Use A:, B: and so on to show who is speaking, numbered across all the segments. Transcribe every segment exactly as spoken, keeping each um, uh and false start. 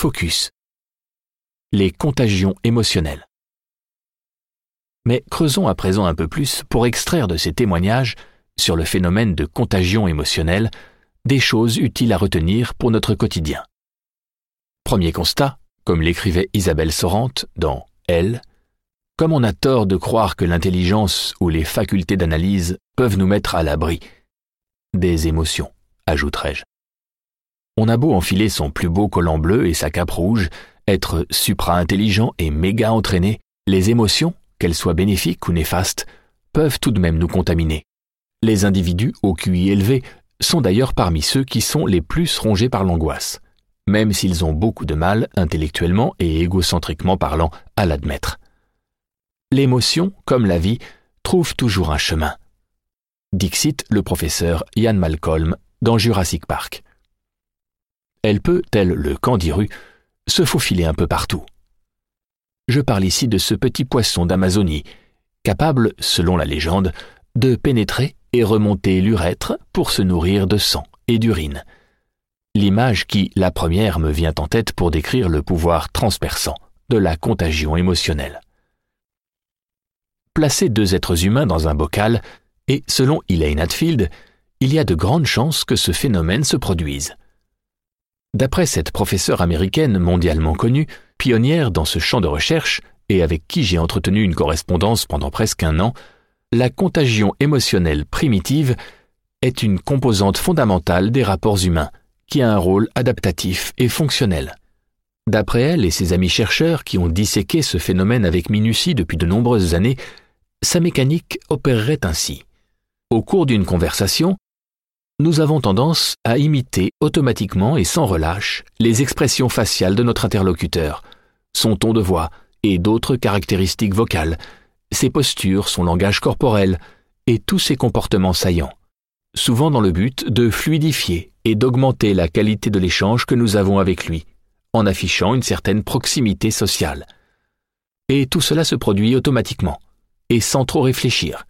A: Focus. Les contagions émotionnelles. Mais creusons à présent un peu plus pour extraire de ces témoignages sur le phénomène de contagion émotionnelle des choses utiles à retenir pour notre quotidien. Premier constat, comme l'écrivait Isabelle Sorante dans Elle, comme on a tort de croire que l'intelligence ou les facultés d'analyse peuvent nous mettre à l'abri des émotions, ajouterai-je. On a beau enfiler son plus beau collant bleu et sa cape rouge, être supra-intelligent et méga entraîné, les émotions, qu'elles soient bénéfiques ou néfastes, peuvent tout de même nous contaminer. Les individus au Q I élevé sont d'ailleurs parmi ceux qui sont les plus rongés par l'angoisse, même s'ils ont beaucoup de mal, intellectuellement et égocentriquement parlant, à l'admettre. L'émotion, comme la vie, trouve toujours un chemin. Dixit le professeur Ian Malcolm dans Jurassic Park. Elle peut, tel le candiru, se faufiler un peu partout. Je parle ici de ce petit poisson d'Amazonie, capable, selon la légende, de pénétrer et remonter l'urètre pour se nourrir de sang et d'urine. L'image qui, la première, me vient en tête pour décrire le pouvoir transperçant de la contagion émotionnelle. Placez deux êtres humains dans un bocal, et selon Elaine Hadfield, il y a de grandes chances que ce phénomène se produise. D'après cette professeure américaine mondialement connue, pionnière dans ce champ de recherche, et avec qui j'ai entretenu une correspondance pendant presque un an, la contagion émotionnelle primitive est une composante fondamentale des rapports humains, qui a un rôle adaptatif et fonctionnel. D'après elle et ses amis chercheurs qui ont disséqué ce phénomène avec minutie depuis de nombreuses années, sa mécanique opérerait ainsi. Au cours d'une conversation, nous avons tendance à imiter automatiquement et sans relâche les expressions faciales de notre interlocuteur, son ton de voix et d'autres caractéristiques vocales, ses postures, son langage corporel et tous ses comportements saillants, souvent dans le but de fluidifier et d'augmenter la qualité de l'échange que nous avons avec lui, en affichant une certaine proximité sociale. Et tout cela se produit automatiquement, et sans trop réfléchir.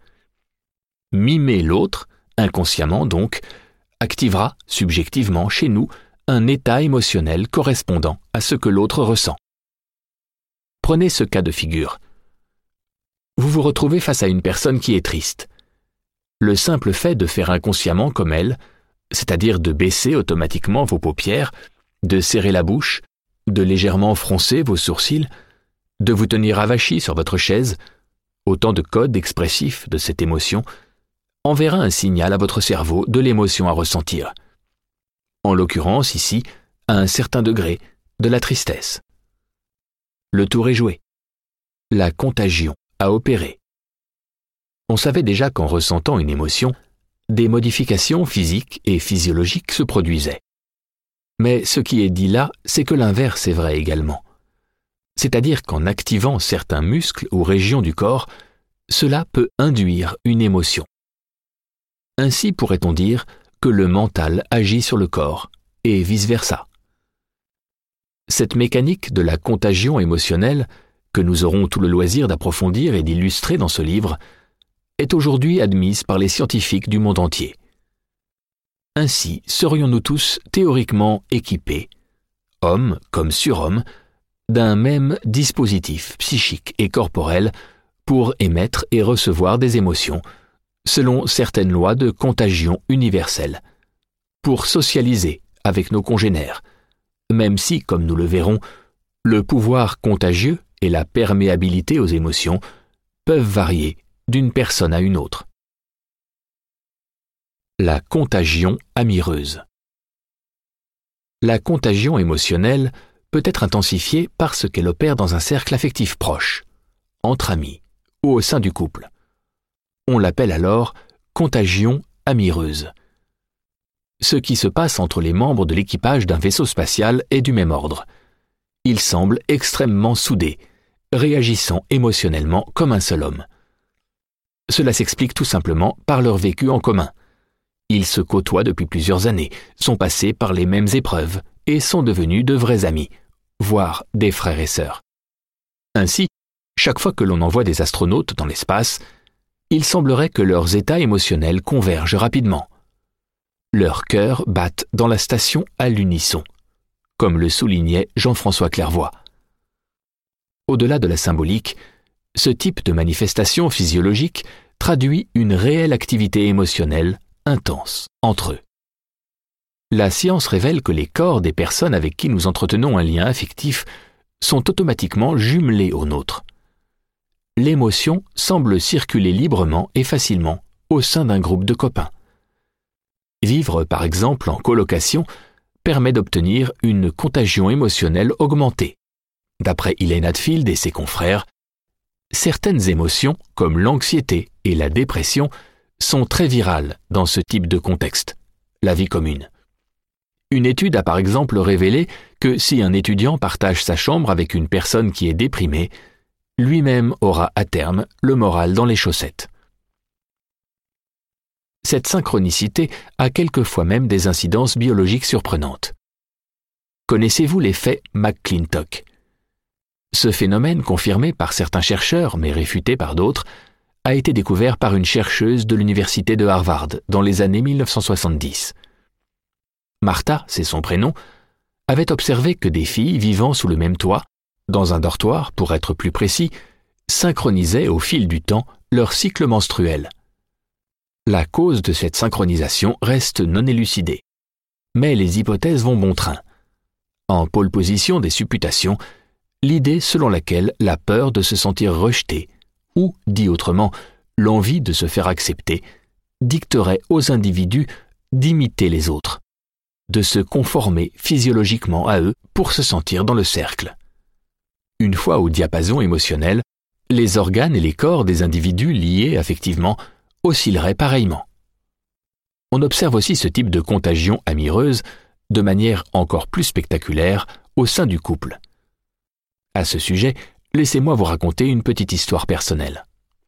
A: Mimer l'autre, inconsciemment donc, activera subjectivement chez nous un état émotionnel correspondant à ce que l'autre ressent. Prenez ce cas de figure. Vous vous retrouvez face à une personne qui est triste. Le simple fait de faire inconsciemment comme elle, c'est-à-dire de baisser automatiquement vos paupières, de serrer la bouche, de légèrement froncer vos sourcils, de vous tenir avachi sur votre chaise, autant de codes expressifs de cette émotion, enverra un signal à votre cerveau de l'émotion à ressentir. En l'occurrence, ici, à un certain degré, de la tristesse. Le tour est joué. La contagion a opéré. On savait déjà qu'en ressentant une émotion, des modifications physiques et physiologiques se produisaient. Mais ce qui est dit là, c'est que l'inverse est vrai également. C'est-à-dire qu'en activant certains muscles ou régions du corps, cela peut induire une émotion. Ainsi pourrait-on dire que le mental agit sur le corps, et vice-versa. Cette mécanique de la contagion émotionnelle, que nous aurons tout le loisir d'approfondir et d'illustrer dans ce livre, est aujourd'hui admise par les scientifiques du monde entier. Ainsi serions-nous tous théoriquement équipés, hommes comme surhommes, d'un même dispositif psychique et corporel pour émettre et recevoir des émotions, selon certaines lois de contagion universelle, pour socialiser avec nos congénères, même si, comme nous le verrons, le pouvoir contagieux et la perméabilité aux émotions peuvent varier d'une personne à une autre. La contagion amireuse. La contagion émotionnelle peut être intensifiée parce qu'elle opère dans un cercle affectif proche, entre amis ou au sein du couple. On l'appelle alors contagion amireuse. Ce qui se passe entre les membres de l'équipage d'un vaisseau spatial est du même ordre. Ils semblent extrêmement soudés, réagissant émotionnellement comme un seul homme. Cela s'explique tout simplement par leur vécu en commun. Ils se côtoient depuis plusieurs années, sont passés par les mêmes épreuves et sont devenus de vrais amis, voire des frères et sœurs. Ainsi, chaque fois que l'on envoie des astronautes dans l'espace, il semblerait que leurs états émotionnels convergent rapidement. Leurs cœurs battent dans la station à l'unisson, comme le soulignait Jean-François Clairvoy. Au-delà de la symbolique, ce type de manifestation physiologique traduit une réelle activité émotionnelle intense entre eux. La science révèle que les corps des personnes avec qui nous entretenons un lien affectif sont automatiquement jumelés aux nôtres. L'émotion semble circuler librement et facilement au sein d'un groupe de copains. Vivre, par exemple, en colocation permet d'obtenir une contagion émotionnelle augmentée. D'après Elaine Hadfield et ses confrères, certaines émotions, comme l'anxiété et la dépression, sont très virales dans ce type de contexte, la vie commune. Une étude a par exemple révélé que si un étudiant partage sa chambre avec une personne qui est déprimée, lui-même aura à terme le moral dans les chaussettes. Cette synchronicité a quelquefois même des incidences biologiques surprenantes. Connaissez-vous l'effet McClintock ? Ce phénomène, confirmé par certains chercheurs mais réfuté par d'autres, a été découvert par une chercheuse de l'université de Harvard dans les années mille neuf cent soixante-dix. Martha, c'est son prénom, avait observé que des filles vivant sous le même toit, dans un dortoir pour être plus précis, synchronisaient au fil du temps leur cycle menstruel. La cause de cette synchronisation reste non élucidée, mais les hypothèses vont bon train. En pôle position des supputations, l'idée selon laquelle la peur de se sentir rejeté, ou, dit autrement, l'envie de se faire accepter, dicterait aux individus d'imiter les autres, de se conformer physiologiquement à eux pour se sentir dans le cercle. Une fois au diapason émotionnel, les organes et les corps des individus liés affectivement oscilleraient pareillement. On observe aussi ce type de contagion amoureuse de manière encore plus spectaculaire au sein du couple. À ce sujet, laissez-moi vous raconter une petite histoire personnelle.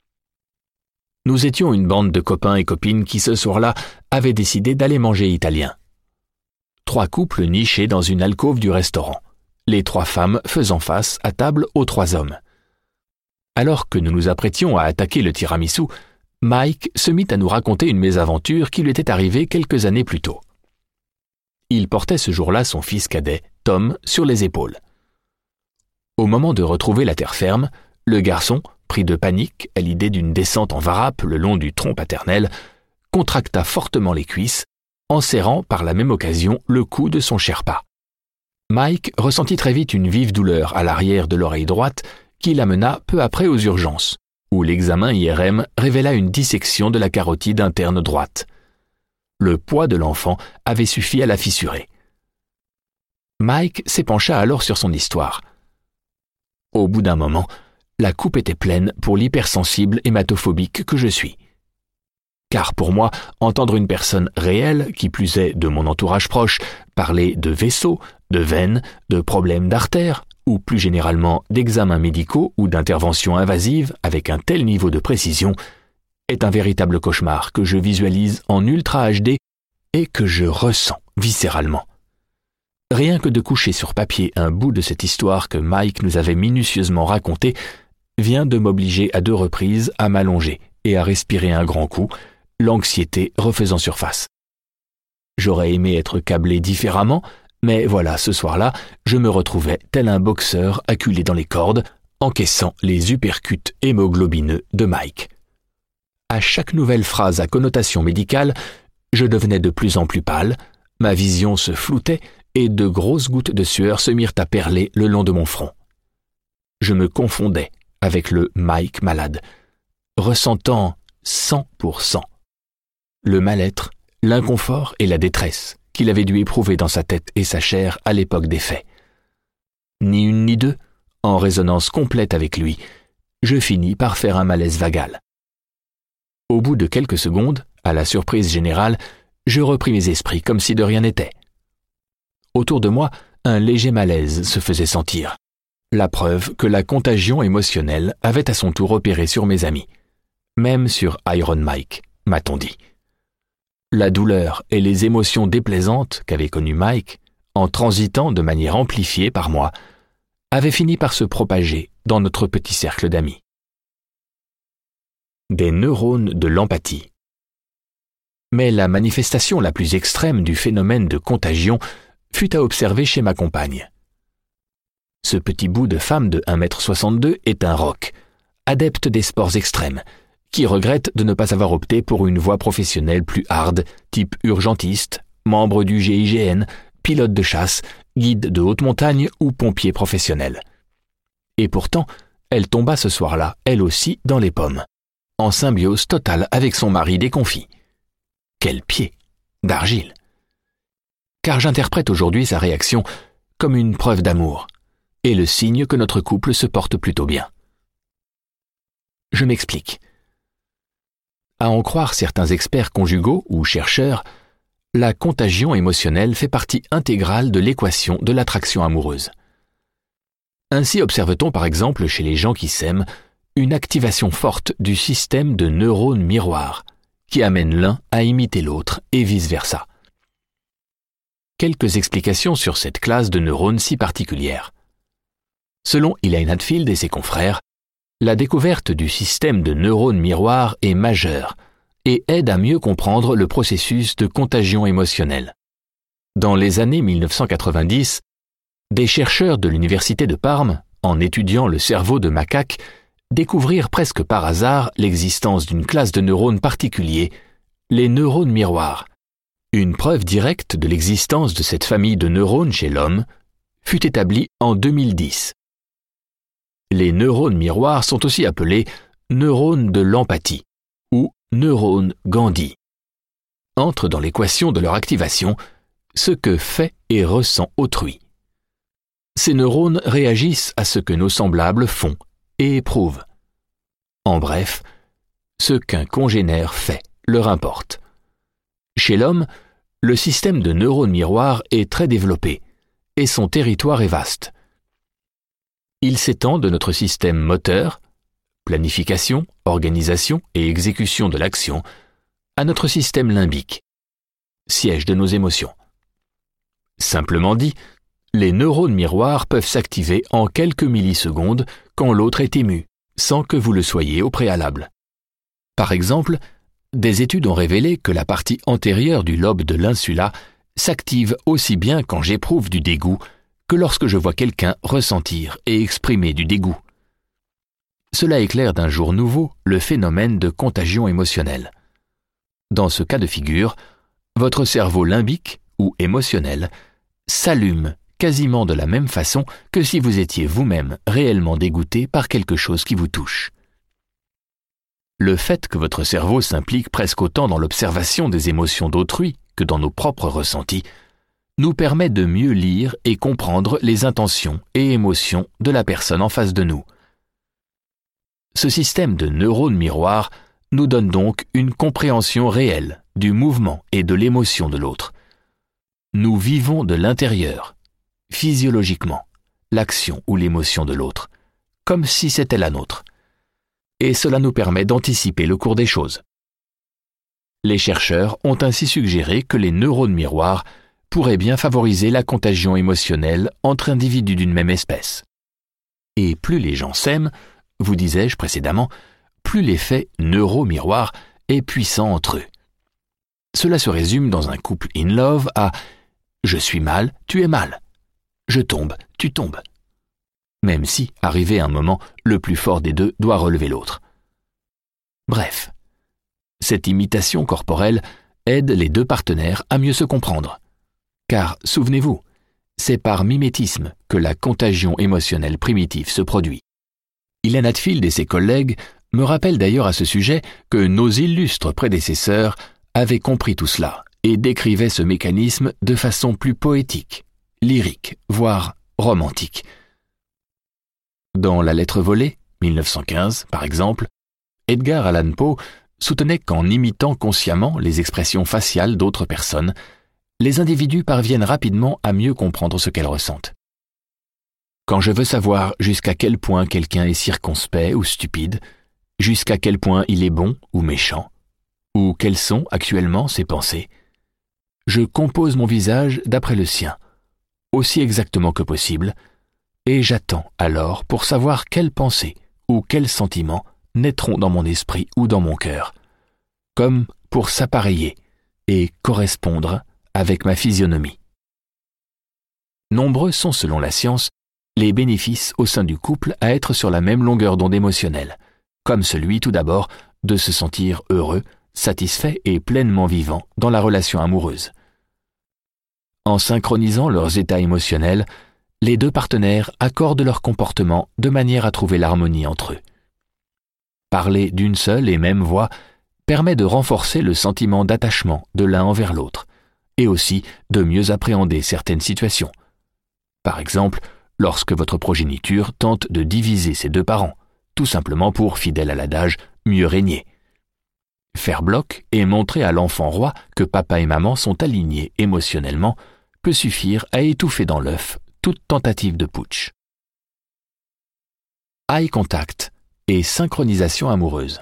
A: Nous étions une bande de copains et copines qui ce soir-là avaient décidé d'aller manger italien. Trois couples nichés dans une alcôve du restaurant, les trois femmes faisant face à table aux trois hommes. Alors que nous nous apprêtions à attaquer le tiramisu, Mike se mit à nous raconter une mésaventure qui lui était arrivée quelques années plus tôt. Il portait ce jour-là son fils cadet, Tom, sur les épaules. Au moment de retrouver la terre ferme, le garçon, pris de panique à l'idée d'une descente en varap le long du tronc paternel, contracta fortement les cuisses, en serrant par la même occasion le cou de son Sherpa. Mike ressentit très vite une vive douleur à l'arrière de l'oreille droite qui l'amena peu après aux urgences, où l'examen I R M révéla une dissection de la carotide interne droite. Le poids de l'enfant avait suffi à la fissurer. Mike s'épancha alors sur son histoire. Au bout d'un moment, la coupe était pleine pour l'hypersensible hématophobique que je suis. Car pour moi, entendre une personne réelle, qui plus est de mon entourage proche, parler de vaisseaux, de veines, de problèmes d'artères, ou plus généralement d'examens médicaux ou d'interventions invasives avec un tel niveau de précision, est un véritable cauchemar que je visualise en ultra H D et que je ressens viscéralement. Rien que de coucher sur papier un bout de cette histoire que Mike nous avait minutieusement racontée vient de m'obliger à deux reprises à m'allonger et à respirer un grand coup, l'anxiété refaisant surface. J'aurais aimé être câblé différemment, mais voilà, ce soir-là, je me retrouvais tel un boxeur acculé dans les cordes, encaissant les uppercuts hémoglobineux de Mike. À chaque nouvelle phrase à connotation médicale, je devenais de plus en plus pâle, ma vision se floutait et de grosses gouttes de sueur se mirent à perler le long de mon front. Je me confondais avec le Mike malade, ressentant cent pour cent le mal-être, l'inconfort et la détresse qu'il avait dû éprouver dans sa tête et sa chair à l'époque des faits. Ni une ni deux, en résonance complète avec lui, je finis par faire un malaise vagal. Au bout de quelques secondes, à la surprise générale, je repris mes esprits comme si de rien n'était. Autour de moi, un léger malaise se faisait sentir, la preuve que la contagion émotionnelle avait à son tour opéré sur mes amis, même sur Iron Mike, m'a-t-on dit. La douleur et les émotions déplaisantes qu'avait connues Mike, en transitant de manière amplifiée par moi, avaient fini par se propager dans notre petit cercle d'amis. Des neurones de l'empathie. Mais la manifestation la plus extrême du phénomène de contagion fut à observer chez ma compagne. Ce petit bout de femme de un mètre soixante-deux est un roc, adepte des sports extrêmes, qui regrette de ne pas avoir opté pour une voie professionnelle plus hard, type urgentiste, membre du G I G N, pilote de chasse, guide de haute montagne ou pompier professionnel. Et pourtant, elle tomba ce soir-là, elle aussi, dans les pommes, en symbiose totale avec son mari déconfit. Quel pied d'argile! Car j'interprète aujourd'hui sa réaction comme une preuve d'amour, et le signe que notre couple se porte plutôt bien. Je m'explique. À en croire certains experts conjugaux ou chercheurs, la contagion émotionnelle fait partie intégrale de l'équation de l'attraction amoureuse. Ainsi observe-t-on par exemple chez les gens qui s'aiment une activation forte du système de neurones miroirs qui amène l'un à imiter l'autre et vice-versa. Quelques explications sur cette classe de neurones si particulière. Selon Elaine Hadfield et ses confrères, la découverte du système de neurones miroirs est majeure et aide à mieux comprendre le processus de contagion émotionnelle. Dans les années mille neuf cent quatre-vingt-dix, des chercheurs de l'université de Parme, en étudiant le cerveau de macaques, découvrirent presque par hasard l'existence d'une classe de neurones particuliers, les neurones miroirs. Une preuve directe de l'existence de cette famille de neurones chez l'homme fut établie en deux mille dix. Les neurones miroirs sont aussi appelés neurones de l'empathie ou neurones Gandhi. Entre dans l'équation de leur activation ce que fait et ressent autrui. Ces neurones réagissent à ce que nos semblables font et éprouvent. En bref, ce qu'un congénère fait leur importe. Chez l'homme, le système de neurones miroirs est très développé et son territoire est vaste. Il s'étend de notre système moteur, planification, organisation et exécution de l'action, à notre système limbique, siège de nos émotions. Simplement dit, les neurones miroirs peuvent s'activer en quelques millisecondes quand l'autre est ému, sans que vous le soyez au préalable. Par exemple, des études ont révélé que la partie antérieure du lobe de l'insula s'active aussi bien quand j'éprouve du dégoût que lorsque je vois quelqu'un ressentir et exprimer du dégoût. Cela éclaire d'un jour nouveau le phénomène de contagion émotionnelle. Dans ce cas de figure, votre cerveau limbique ou émotionnel s'allume quasiment de la même façon que si vous étiez vous-même réellement dégoûté par quelque chose qui vous touche. Le fait que votre cerveau s'implique presque autant dans l'observation des émotions d'autrui que dans nos propres ressentis nous permet de mieux lire et comprendre les intentions et émotions de la personne en face de nous. Ce système de neurones miroirs nous donne donc une compréhension réelle du mouvement et de l'émotion de l'autre. Nous vivons de l'intérieur, physiologiquement, l'action ou l'émotion de l'autre, comme si c'était la nôtre. Et cela nous permet d'anticiper le cours des choses. Les chercheurs ont ainsi suggéré que les neurones miroirs pourraient bien favoriser la contagion émotionnelle entre individus d'une même espèce. Et plus les gens s'aiment, vous disais-je précédemment, plus l'effet neuro-miroir est puissant entre eux. Cela se résume dans un couple in love à « je suis mal, tu es mal »,« je tombe, tu tombes », même si, arrivé un moment, le plus fort des deux doit relever l'autre. Bref, cette imitation corporelle aide les deux partenaires à mieux se comprendre. Car, souvenez-vous, c'est par mimétisme que la contagion émotionnelle primitive se produit. Elaine Hadfield et ses collègues me rappellent d'ailleurs à ce sujet que nos illustres prédécesseurs avaient compris tout cela et décrivaient ce mécanisme de façon plus poétique, lyrique, voire romantique. Dans La lettre volée, mille neuf cent quinze, par exemple, Edgar Allan Poe soutenait qu'en imitant consciemment les expressions faciales d'autres personnes, les individus parviennent rapidement à mieux comprendre ce qu'elles ressentent. Quand je veux savoir jusqu'à quel point quelqu'un est circonspect ou stupide, jusqu'à quel point il est bon ou méchant, ou quelles sont actuellement ses pensées, je compose mon visage d'après le sien, aussi exactement que possible, et j'attends alors pour savoir quelles pensées ou quels sentiments naîtront dans mon esprit ou dans mon cœur, comme pour s'appareiller et correspondre avec ma physionomie. Nombreux sont, selon la science, les bénéfices au sein du couple à être sur la même longueur d'onde émotionnelle, comme celui tout d'abord de se sentir heureux, satisfait et pleinement vivant dans la relation amoureuse. En synchronisant leurs états émotionnels, les deux partenaires accordent leur comportement de manière à trouver l'harmonie entre eux. Parler d'une seule et même voix permet de renforcer le sentiment d'attachement de l'un envers l'autre, et aussi de mieux appréhender certaines situations. Par exemple, lorsque votre progéniture tente de diviser ses deux parents, tout simplement pour, fidèle à l'adage, mieux régner. Faire bloc et montrer à l'enfant roi que papa et maman sont alignés émotionnellement peut suffire à étouffer dans l'œuf toute tentative de putsch. Eye contact et synchronisation amoureuse.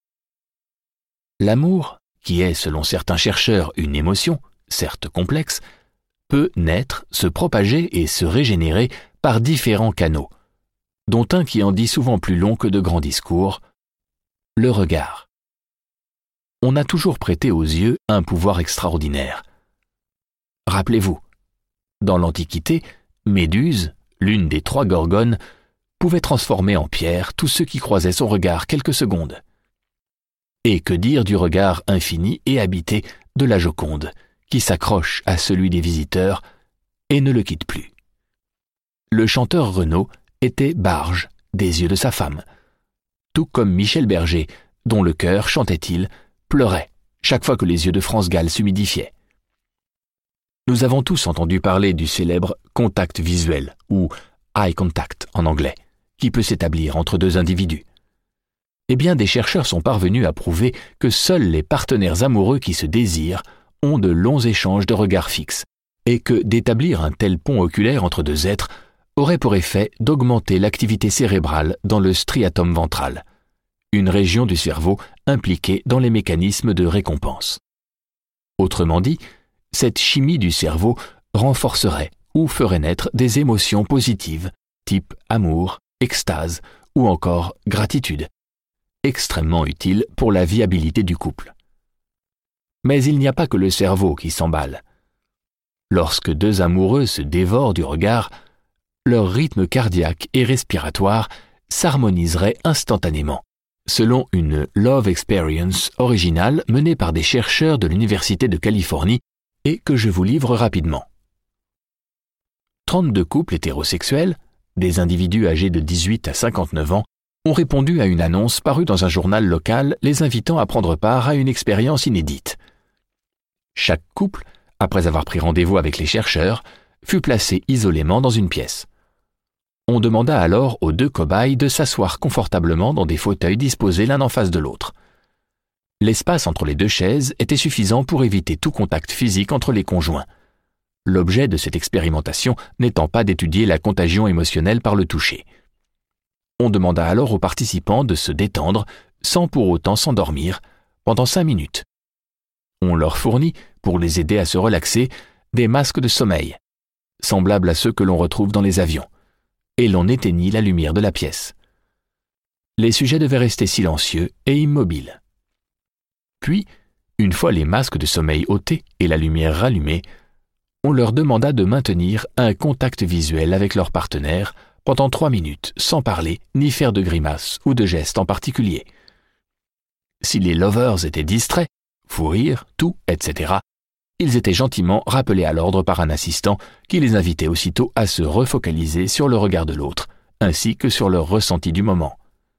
A: L'amour, qui est selon certains chercheurs une émotion, certes complexe, peut naître, se propager et se régénérer par différents canaux, dont un qui en dit souvent plus long que de grands discours, le regard. On a toujours prêté aux yeux un pouvoir extraordinaire. Rappelez-vous, dans l'Antiquité, Méduse, l'une des trois gorgones, pouvait transformer en pierre tous ceux qui croisaient son regard quelques secondes. Et que dire du regard infini et habité de la Joconde, qui s'accroche à celui des visiteurs et ne le quitte plus. Le chanteur Renaud était barge des yeux de sa femme, tout comme Michel Berger, dont le cœur, chantait-il, pleurait chaque fois que les yeux de France Gall s'humidifiaient. Nous avons tous entendu parler du célèbre contact visuel, ou eye contact en anglais, qui peut s'établir entre deux individus. Eh bien, des chercheurs sont parvenus à prouver que seuls les partenaires amoureux qui se désirent ont de longs échanges de regards fixes, et que d'établir un tel pont oculaire entre deux êtres aurait pour effet d'augmenter l'activité cérébrale dans le striatum ventral, une région du cerveau impliquée dans les mécanismes de récompense. Autrement dit, cette chimie du cerveau renforcerait ou ferait naître des émotions positives, type amour, extase ou encore gratitude, extrêmement utiles pour la viabilité du couple. Mais il n'y a pas que le cerveau qui s'emballe. Lorsque deux amoureux se dévorent du regard, leur rythme cardiaque et respiratoire s'harmoniserait instantanément, selon une Love Experience originale menée par des chercheurs de l'Université de Californie et que je vous livre rapidement. trente-deux couples hétérosexuels, des individus âgés de dix-huit à cinquante-neuf ans, ont répondu à une annonce parue dans un journal local les invitant à prendre part à une expérience inédite. Chaque couple, après avoir pris rendez-vous avec les chercheurs, fut placé isolément dans une pièce. On demanda alors aux deux cobayes de s'asseoir confortablement dans des fauteuils disposés l'un en face de l'autre. L'espace entre les deux chaises était suffisant pour éviter tout contact physique entre les conjoints. L'objet de cette expérimentation n'étant pas d'étudier la contagion émotionnelle par le toucher. On demanda alors aux participants de se détendre, sans pour autant s'endormir, pendant cinq minutes. On leur fournit, pour les aider à se relaxer, des masques de sommeil, semblables à ceux que l'on retrouve dans les avions, et l'on éteignit la lumière de la pièce. Les sujets devaient rester silencieux et immobiles. Puis, une fois les masques de sommeil ôtés et la lumière rallumée, on leur demanda de maintenir un contact visuel avec leur partenaire pendant trois minutes, sans parler ni faire de grimaces ou de gestes en particulier. Si les lovers étaient distraits, fou rire, tout, et cetera, ils étaient gentiment rappelés à l'ordre par un assistant qui les invitait aussitôt à se refocaliser sur le regard de l'autre, ainsi que sur leur ressenti du moment.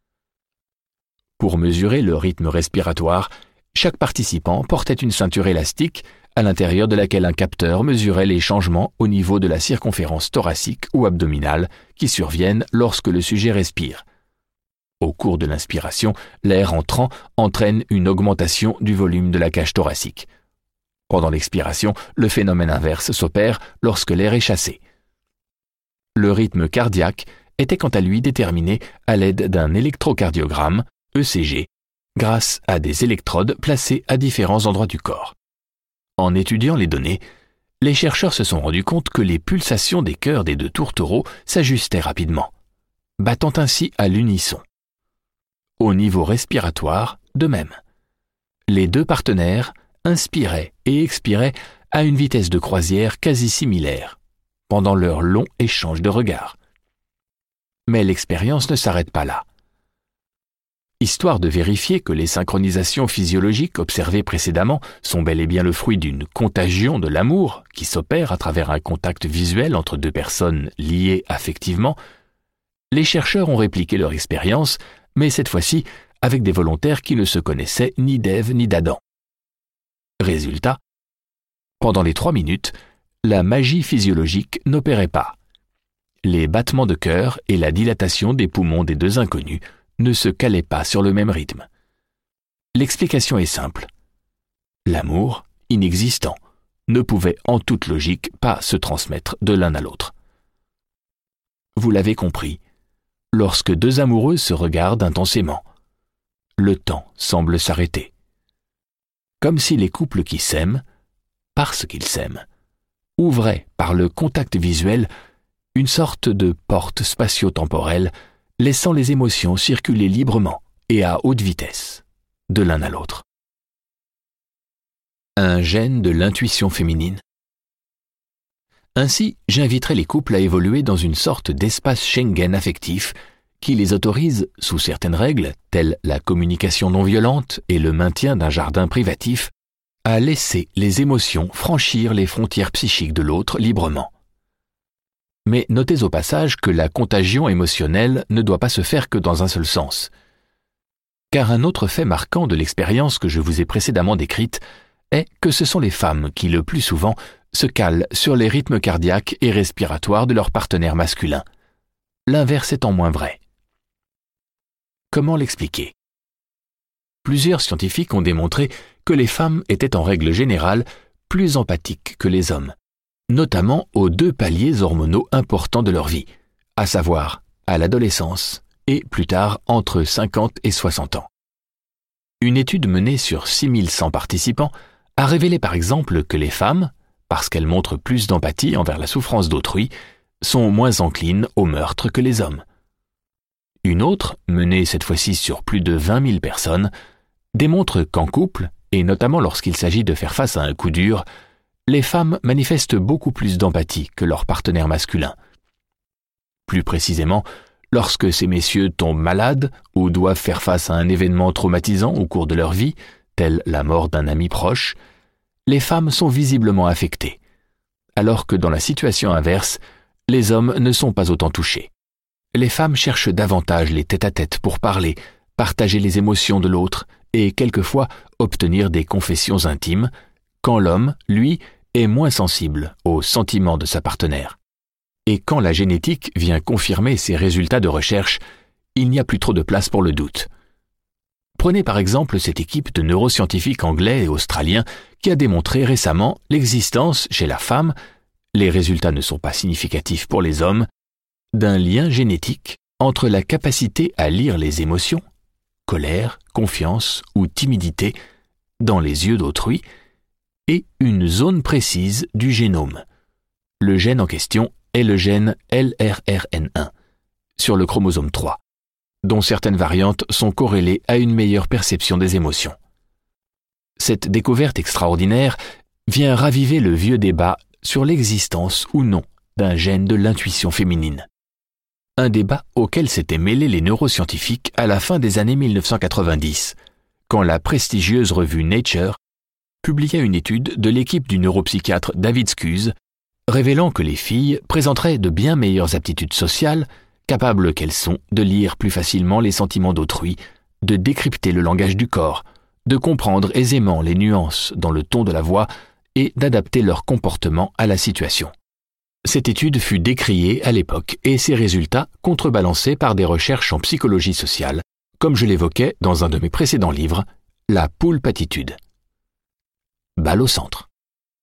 A: Pour mesurer le rythme respiratoire, chaque participant portait une ceinture élastique à l'intérieur de laquelle un capteur mesurait les changements au niveau de la circonférence thoracique ou abdominale qui surviennent lorsque le sujet respire. Au cours de l'inspiration, l'air entrant entraîne une augmentation du volume de la cage thoracique. Pendant l'expiration, le phénomène inverse s'opère lorsque l'air est chassé. Le rythme cardiaque était quant à lui déterminé à l'aide d'un électrocardiogramme, E C G, grâce à des électrodes placées à différents endroits du corps. En étudiant les données, les chercheurs se sont rendus compte que les pulsations des cœurs des deux tourtereaux s'ajustaient rapidement, battant ainsi à l'unisson. Au niveau respiratoire, de même. Les deux partenaires inspiraient et expiraient à une vitesse de croisière quasi similaire, pendant leur long échange de regards. Mais l'expérience ne s'arrête pas là. Histoire de vérifier que les synchronisations physiologiques observées précédemment sont bel et bien le fruit d'une contagion de l'amour qui s'opère à travers un contact visuel entre deux personnes liées affectivement, les chercheurs ont répliqué leur expérience, mais cette fois-ci avec des volontaires qui ne se connaissaient ni d'Ève ni d'Adam. Résultat, pendant les trois minutes, la magie physiologique n'opérait pas. Les battements de cœur et la dilatation des poumons des deux inconnus ne se calaient pas sur le même rythme. L'explication est simple. L'amour, inexistant, ne pouvait en toute logique pas se transmettre de l'un à l'autre. Vous l'avez compris, lorsque deux amoureux se regardent intensément, le temps semble s'arrêter. Comme si les couples qui s'aiment, parce qu'ils s'aiment, ouvraient par le contact visuel une sorte de porte spatio-temporelle laissant les émotions circuler librement et à haute vitesse, de l'un à l'autre. Un gène de l'intuition féminine. Ainsi, j'inviterai les couples à évoluer dans une sorte d'espace Schengen affectif qui les autorise, sous certaines règles, telles la communication non violente et le maintien d'un jardin privatif, à laisser les émotions franchir les frontières psychiques de l'autre librement. Mais notez au passage que la contagion émotionnelle ne doit pas se faire que dans un seul sens. Car un autre fait marquant de l'expérience que je vous ai précédemment décrite est que ce sont les femmes qui, le plus souvent, se calent sur les rythmes cardiaques et respiratoires de leur partenaire masculin. L'inverse étant moins vrai. Comment l'expliquer ? Plusieurs scientifiques ont démontré que les femmes étaient en règle générale plus empathiques que les hommes, notamment aux deux paliers hormonaux importants de leur vie, à savoir à l'adolescence et plus tard entre cinquante et soixante ans. Une étude menée sur six mille cent participants a révélé par exemple que les femmes, parce qu'elles montrent plus d'empathie envers la souffrance d'autrui, sont moins enclines au meurtre que les hommes. Une autre, menée cette fois-ci sur plus de vingt mille personnes, démontre qu'en couple, et notamment lorsqu'il s'agit de faire face à un coup dur, les femmes manifestent beaucoup plus d'empathie que leur partenaire masculin. Plus précisément, lorsque ces messieurs tombent malades ou doivent faire face à un événement traumatisant au cours de leur vie, tel la mort d'un ami proche, les femmes sont visiblement affectées, alors que dans la situation inverse, les hommes ne sont pas autant touchés. Les femmes cherchent davantage les tête-à-tête pour parler, partager les émotions de l'autre et quelquefois obtenir des confessions intimes, quand l'homme, lui, est moins sensible aux sentiments de sa partenaire. Et quand la génétique vient confirmer ces résultats de recherche, il n'y a plus trop de place pour le doute. Prenez par exemple cette équipe de neuroscientifiques anglais et australiens qui a démontré récemment l'existence chez la femme, les résultats ne sont pas significatifs pour les hommes, d'un lien génétique entre la capacité à lire les émotions, colère, confiance ou timidité, dans les yeux d'autrui, et une zone précise du génome. Le gène en question est le gène L R R N un, sur le chromosome trois, dont certaines variantes sont corrélées à une meilleure perception des émotions. Cette découverte extraordinaire vient raviver le vieux débat sur l'existence ou non d'un gène de l'intuition féminine. Un débat auquel s'étaient mêlés les neuroscientifiques à la fin des années mille neuf cent quatre-vingt-dix, quand la prestigieuse revue Nature publia une étude de l'équipe du neuropsychiatre David Skuse, révélant que les filles présenteraient de bien meilleures aptitudes sociales, capables qu'elles sont de lire plus facilement les sentiments d'autrui, de décrypter le langage du corps, de comprendre aisément les nuances dans le ton de la voix et d'adapter leur comportement à la situation. Cette étude fut décriée à l'époque et ses résultats contrebalancés par des recherches en psychologie sociale, comme je l'évoquais dans un de mes précédents livres, La poulpe-attitude. Balle au centre.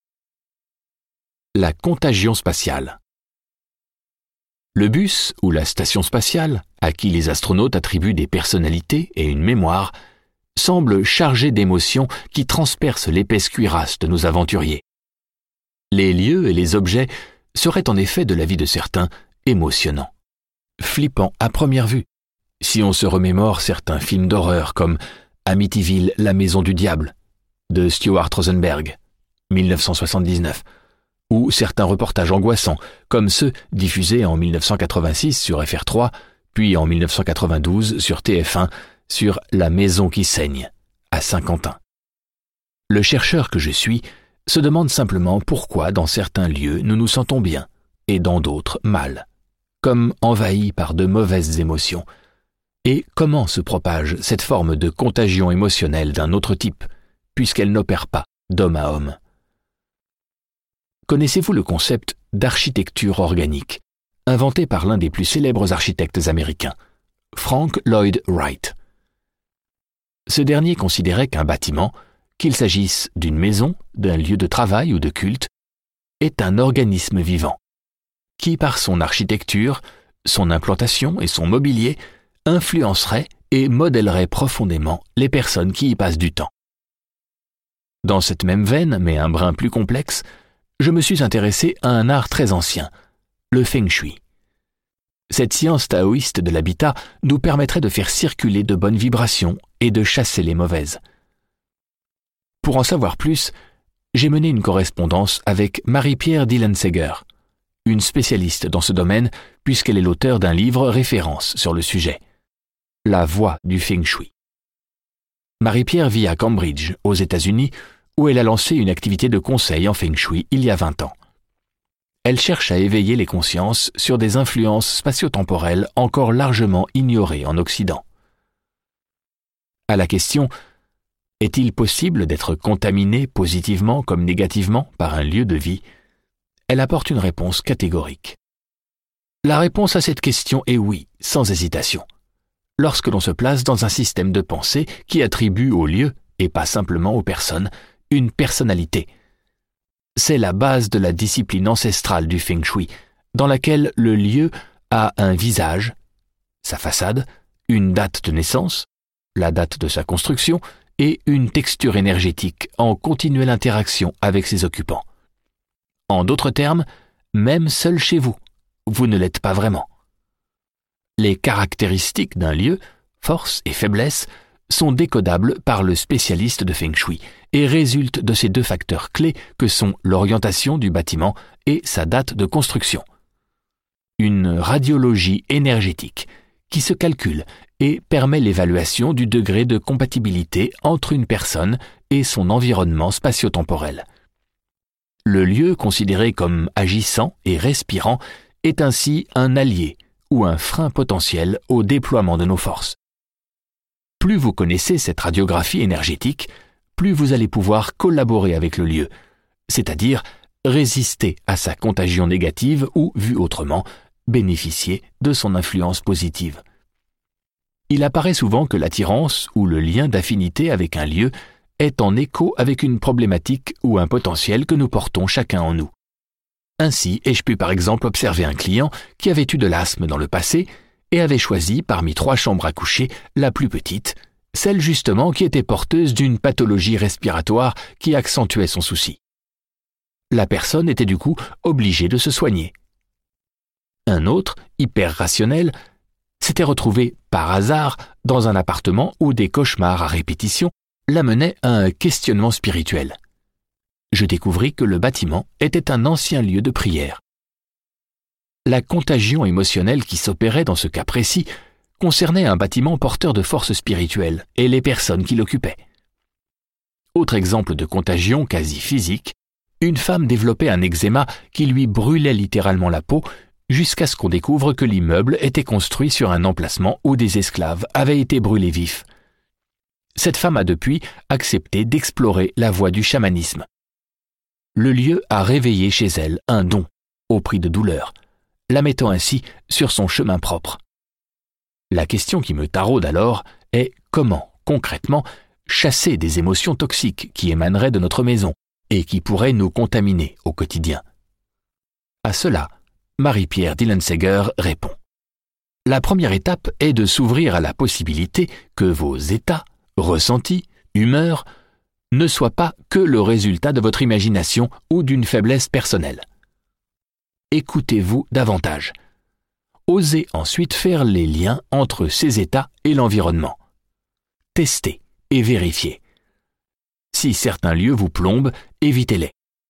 A: La contagion spatiale. Le bus ou la station spatiale, à qui les astronautes attribuent des personnalités et une mémoire, semble chargé d'émotions qui transpercent l'épaisse cuirasse de nos aventuriers. Les lieux et les objets seraient en effet de l'avis de certains émotionnants, flippants à première vue, si on se remémore certains films d'horreur comme Amityville, la maison du diable, de Stuart Rosenberg, mille neuf cent soixante-dix-neuf, ou certains reportages angoissants, comme ceux diffusés en mille neuf cent quatre-vingt-six sur F R trois, puis en mille neuf cent quatre-vingt-douze sur T F un, sur La maison qui saigne, à Saint-Quentin. Le chercheur que je suis se demande simplement pourquoi dans certains lieux nous nous sentons bien, et dans d'autres mal, comme envahis par de mauvaises émotions, et comment se propage cette forme de contagion émotionnelle d'un autre type, puisqu'elle n'opère pas d'homme à homme. Connaissez-vous le concept d'architecture organique, inventé par l'un des plus célèbres architectes américains, Frank Lloyd Wright? Ce dernier considérait qu'un bâtiment, qu'il s'agisse d'une maison, d'un lieu de travail ou de culte, est un organisme vivant, qui par son architecture, son implantation et son mobilier influencerait et modèlerait profondément les personnes qui y passent du temps. Dans cette même veine, mais un brin plus complexe, je me suis intéressé à un art très ancien, le Feng Shui. Cette science taoïste de l'habitat nous permettrait de faire circuler de bonnes vibrations et de chasser les mauvaises. Pour en savoir plus, j'ai mené une correspondance avec Marie-Pierre Dillenseger, une spécialiste dans ce domaine puisqu'elle est l'auteure d'un livre référence sur le sujet, La voie du Feng Shui. Marie-Pierre vit à Cambridge, aux États-Unis, où elle a lancé une activité de conseil en Feng Shui il y a vingt ans. Elle cherche à éveiller les consciences sur des influences spatio-temporelles encore largement ignorées en Occident. À la question « Est-il possible d'être contaminé positivement comme négativement par un lieu de vie ?», elle apporte une réponse catégorique. La réponse à cette question est oui, sans hésitation, lorsque l'on se place dans un système de pensée qui attribue au lieu, et pas simplement aux personnes, une personnalité. C'est la base de la discipline ancestrale du Feng Shui, dans laquelle le lieu a un visage, sa façade, une date de naissance, la date de sa construction, et une texture énergétique en continuelle interaction avec ses occupants. En d'autres termes, même seul chez vous, vous ne l'êtes pas vraiment. Les caractéristiques d'un lieu, force et faiblesse, sont décodables par le spécialiste de Feng Shui et résultent de ces deux facteurs clés que sont l'orientation du bâtiment et sa date de construction. Une radiologie énergétique qui se calcule et permet l'évaluation du degré de compatibilité entre une personne et son environnement spatio-temporel. Le lieu considéré comme agissant et respirant est ainsi un allié ou un frein potentiel au déploiement de nos forces. Plus vous connaissez cette radiographie énergétique, plus vous allez pouvoir collaborer avec le lieu, c'est-à-dire résister à sa contagion négative ou, vu autrement, bénéficier de son influence positive. Il apparaît souvent que l'attirance ou le lien d'affinité avec un lieu est en écho avec une problématique ou un potentiel que nous portons chacun en nous. Ainsi, ai-je pu par exemple observer un client qui avait eu de l'asthme dans le passé et avait choisi parmi trois chambres à coucher la plus petite, celle justement qui était porteuse d'une pathologie respiratoire qui accentuait son souci. La personne était du coup obligée de se soigner. Un autre, hyper rationnel, s'était retrouvé par hasard dans un appartement où des cauchemars à répétition l'amenaient à un questionnement spirituel. Je découvris que le bâtiment était un ancien lieu de prière. La contagion émotionnelle qui s'opérait dans ce cas précis concernait un bâtiment porteur de force spirituelle et les personnes qui l'occupaient. Autre exemple de contagion quasi physique, une femme développait un eczéma qui lui brûlait littéralement la peau jusqu'à ce qu'on découvre que l'immeuble était construit sur un emplacement où des esclaves avaient été brûlés vifs. Cette femme a depuis accepté d'explorer la voie du chamanisme. Le lieu a réveillé chez elle un don, au prix de douleur, la mettant ainsi sur son chemin propre. La question qui me taraude alors est comment, concrètement, chasser des émotions toxiques qui émaneraient de notre maison et qui pourraient nous contaminer au quotidien. À cela, Marie-Pierre Dillenseger répond. La première étape est de s'ouvrir à la possibilité que vos états, ressentis, humeurs, ne soient pas que le résultat de votre imagination ou d'une faiblesse personnelle. Écoutez-vous davantage. Osez ensuite faire les liens entre ces états et l'environnement. Testez et vérifiez. Si certains lieux vous plombent, évitez-les.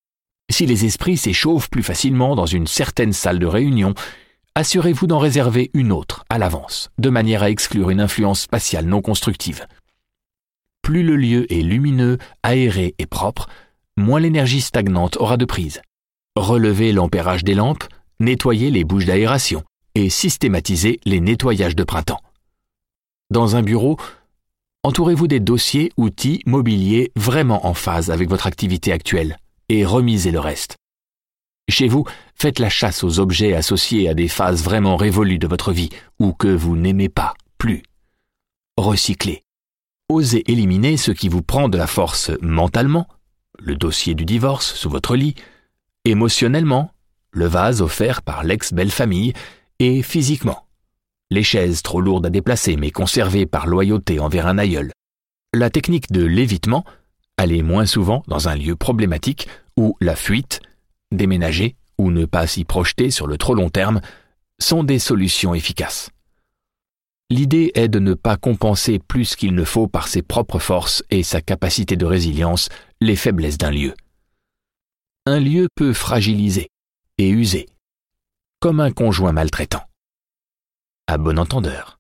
A: Si les esprits s'échauffent plus facilement dans une certaine salle de réunion, assurez-vous d'en réserver une autre à l'avance, de manière à exclure une influence spatiale non constructive. Plus le lieu est lumineux, aéré et propre, moins l'énergie stagnante aura de prise. Relevez l'ampérage des lampes, nettoyez les bouches d'aération et systématisez les nettoyages de printemps. Dans un bureau, entourez-vous des dossiers, outils, mobilier vraiment en phase avec votre activité actuelle et remisez le reste. Chez vous, faites la chasse aux objets associés à des phases vraiment révolues de votre vie ou que vous n'aimez pas, plus. Recyclez. Osez éliminer ce qui vous prend de la force mentalement, le dossier du divorce sous votre lit, émotionnellement, le vase offert par l'ex-belle-famille, et physiquement, les chaises trop lourdes à déplacer mais conservées par loyauté envers un aïeul. La technique de l'évitement, aller moins souvent dans un lieu problématique, ou la fuite, déménager ou ne pas s'y projeter sur le trop long terme, sont des solutions efficaces. L'idée est de ne pas compenser plus qu'il ne faut par ses propres forces et sa capacité de résilience les faiblesses d'un lieu. Un lieu peut fragiliser et user, comme un conjoint maltraitant. À bon entendeur.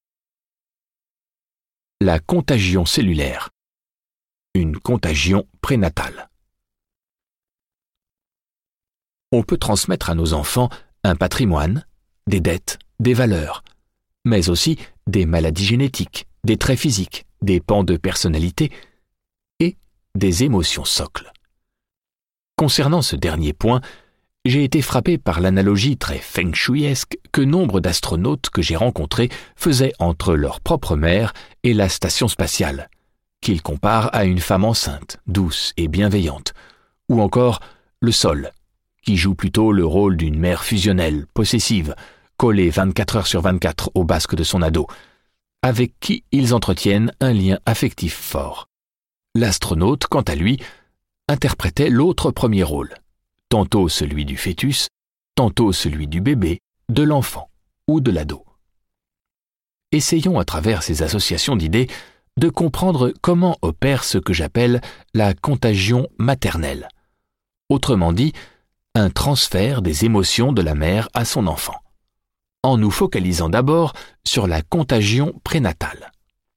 A: La contagion cellulaire. Une contagion prénatale. On peut transmettre à nos enfants un patrimoine, des dettes, des valeurs, mais aussi des maladies génétiques, des traits physiques, des pans de personnalité et des émotions socles. Concernant ce dernier point, j'ai été frappé par l'analogie très feng shuiesque que nombre d'astronautes que j'ai rencontrés faisaient entre leur propre mère et la station spatiale, qu'ils comparent à une femme enceinte, douce et bienveillante, ou encore le sol, qui joue plutôt le rôle d'une mère fusionnelle, possessive, collée vingt-quatre heures sur vingt-quatre au basque de son ado, avec qui ils entretiennent un lien affectif fort. L'astronaute, quant à lui, interprétait l'autre premier rôle, tantôt celui du fœtus, tantôt celui du bébé, de l'enfant ou de l'ado. Essayons à travers ces associations d'idées de comprendre comment opère ce que j'appelle la contagion maternelle, autrement dit, un transfert des émotions de la mère à son enfant, en nous focalisant d'abord sur la contagion prénatale.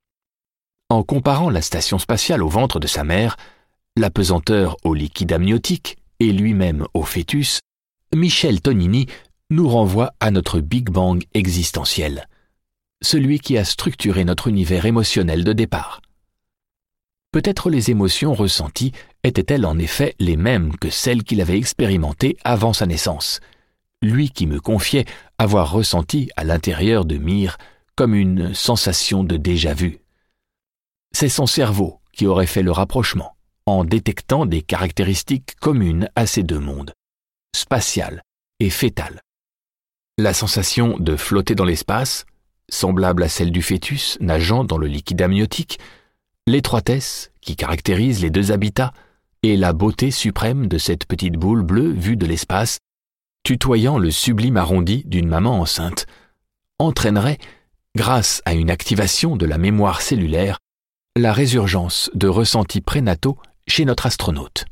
A: En comparant la station spatiale au ventre de sa mère, la pesanteur au liquide amniotique et lui-même au fœtus, Michel Tonini nous renvoie à notre Big Bang existentiel, celui qui a structuré notre univers émotionnel de départ. Peut-être les émotions ressenties étaient-elles en effet les mêmes que celles qu'il avait expérimentées avant sa naissance, lui qui me confiait avoir ressenti à l'intérieur de Mir comme une sensation de déjà-vu. C'est son cerveau qui aurait fait le rapprochement, en détectant des caractéristiques communes à ces deux mondes, spatial et fœtal. La sensation de flotter dans l'espace, semblable à celle du fœtus nageant dans le liquide amniotique, l'étroitesse qui caractérise les deux habitats et la beauté suprême de cette petite boule bleue vue de l'espace, tutoyant le sublime arrondi d'une maman enceinte, entraînerait, grâce à une activation de la mémoire cellulaire, la résurgence de ressentis prénataux chez notre astronaute.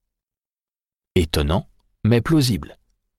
A: Étonnant, mais plausible.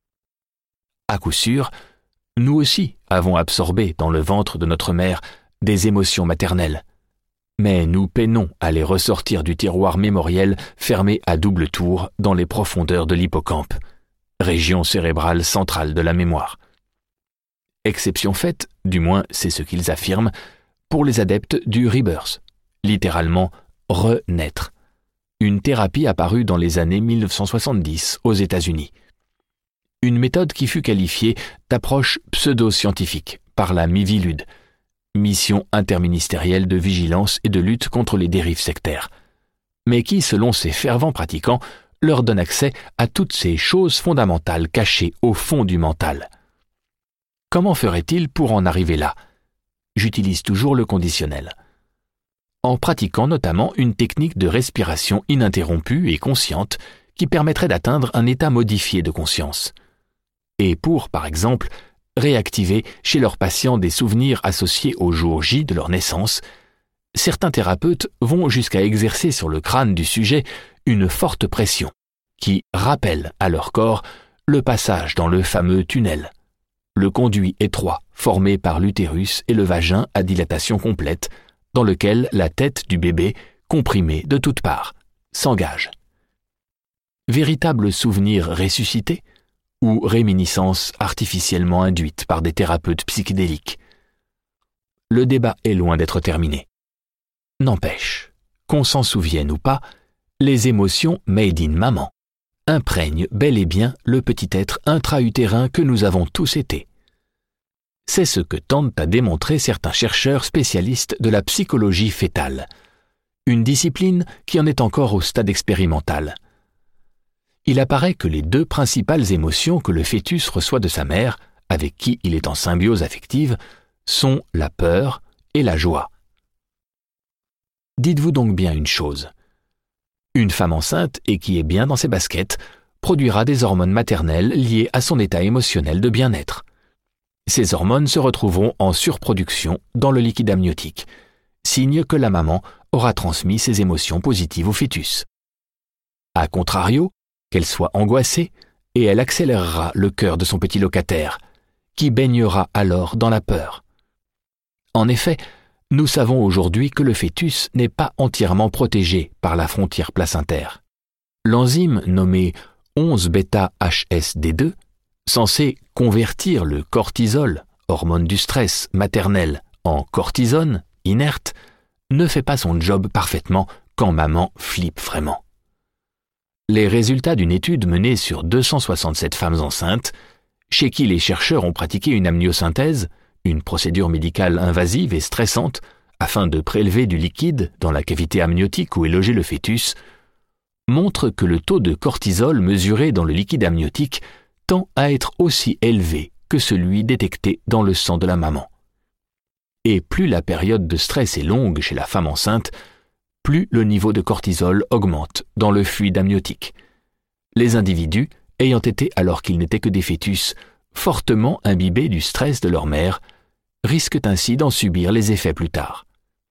A: À coup sûr, nous aussi avons absorbé dans le ventre de notre mère des émotions maternelles, mais nous peinons à les ressortir du tiroir mémoriel fermé à double tour dans les profondeurs de l'hippocampe, région cérébrale centrale de la mémoire. Exception faite, du moins c'est ce qu'ils affirment, pour les adeptes du rebirth, littéralement « renaître », une thérapie apparue dans les années mille neuf cent soixante-dix aux États-Unis. Une méthode qui fut qualifiée d'approche pseudo-scientifique par la Miviludes, mission interministérielle de vigilance et de lutte contre les dérives sectaires, mais qui, selon ses fervents pratiquants, leur donne accès à toutes ces choses fondamentales cachées au fond du mental. Comment ferait-il pour en arriver là ? J'utilise toujours le conditionnel. En pratiquant notamment une technique de respiration ininterrompue et consciente qui permettrait d'atteindre un état modifié de conscience. Et pour, par exemple, réactiver chez leurs patients des souvenirs associés au jour J de leur naissance, certains thérapeutes vont jusqu'à exercer sur le crâne du sujet une forte pression, qui rappellent à leur corps le passage dans le fameux tunnel, le conduit étroit formé par l'utérus et le vagin à dilatation complète, dans lequel la tête du bébé, comprimée de toutes parts, s'engage. Véritable souvenir ressuscité ou réminiscence artificiellement induite par des thérapeutes psychédéliques? Le débat est loin d'être terminé. N'empêche, qu'on s'en souvienne ou pas, les émotions made in maman imprègnent bel et bien le petit être intra-utérin que nous avons tous été. C'est ce que tentent à démontrer certains chercheurs spécialistes de la psychologie fœtale, une discipline qui en est encore au stade expérimental. Il apparaît que les deux principales émotions que le fœtus reçoit de sa mère, avec qui il est en symbiose affective, sont la peur et la joie. Dites-vous donc bien une chose. Une femme enceinte et qui est bien dans ses baskets produira des hormones maternelles liées à son état émotionnel de bien-être. Ces hormones se retrouveront en surproduction dans le liquide amniotique, signe que la maman aura transmis ses émotions positives au fœtus. A contrario, qu'elle soit angoissée, et elle accélérera le cœur de son petit locataire, qui baignera alors dans la peur. En effet, nous savons aujourd'hui que le fœtus n'est pas entièrement protégé par la frontière placentaire. L'enzyme nommée onze bêta H S D deux, censée convertir le cortisol, hormone du stress maternel, en cortisone, inerte, ne fait pas son job parfaitement quand maman flippe vraiment. Les résultats d'une étude menée sur deux cent soixante-sept femmes enceintes, chez qui les chercheurs ont pratiqué une amniosynthèse, une procédure médicale invasive et stressante, afin de prélever du liquide dans la cavité amniotique où est logé le fœtus, montrent que le taux de cortisol mesuré dans le liquide amniotique tend à être aussi élevé que celui détecté dans le sang de la maman. Et plus la période de stress est longue chez la femme enceinte, plus le niveau de cortisol augmente dans le fluide amniotique. Les individus, ayant été alors qu'ils n'étaient que des fœtus, fortement imbibés du stress de leur mère, risquent ainsi d'en subir les effets plus tard.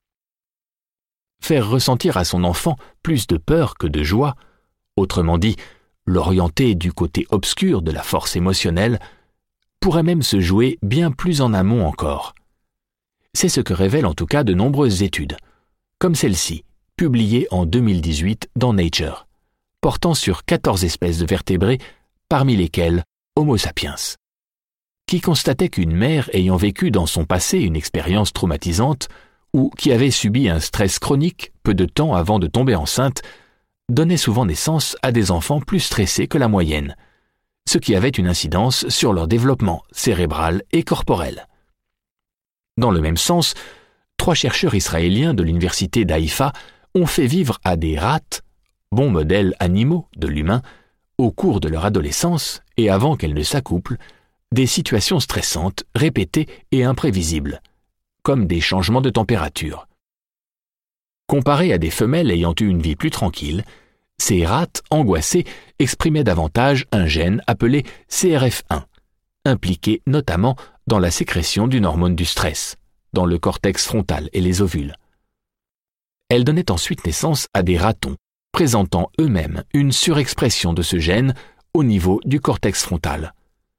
A: Faire ressentir à son enfant plus de peur que de joie, autrement dit, l'orienter du côté obscur de la force émotionnelle, pourrait même se jouer bien plus en amont encore. C'est ce que révèlent en tout cas de nombreuses études, comme celle-ci, publiée en deux mille dix-huit dans Nature, portant sur quatorze espèces de vertébrés, parmi lesquelles Homo sapiens, qui constatait qu'une mère ayant vécu dans son passé une expérience traumatisante ou qui avait subi un stress chronique peu de temps avant de tomber enceinte, donnait souvent naissance à des enfants plus stressés que la moyenne, ce qui avait une incidence sur leur développement cérébral et corporel. Dans le même sens, trois chercheurs israéliens de l'université d'Haïfa ont fait vivre à des rats, bons modèles animaux de l'humain, au cours de leur adolescence et avant qu'elles ne s'accouplent, des situations stressantes, répétées et imprévisibles, comme des changements de température. Comparés à des femelles ayant eu une vie plus tranquille, ces rats angoissés exprimaient davantage un gène appelé C R F un, impliqué notamment dans la sécrétion d'une hormone du stress, dans le cortex frontal et les ovules. Elle donnait ensuite naissance à des ratons, présentant eux-mêmes une surexpression de ce gène au niveau du cortex frontal.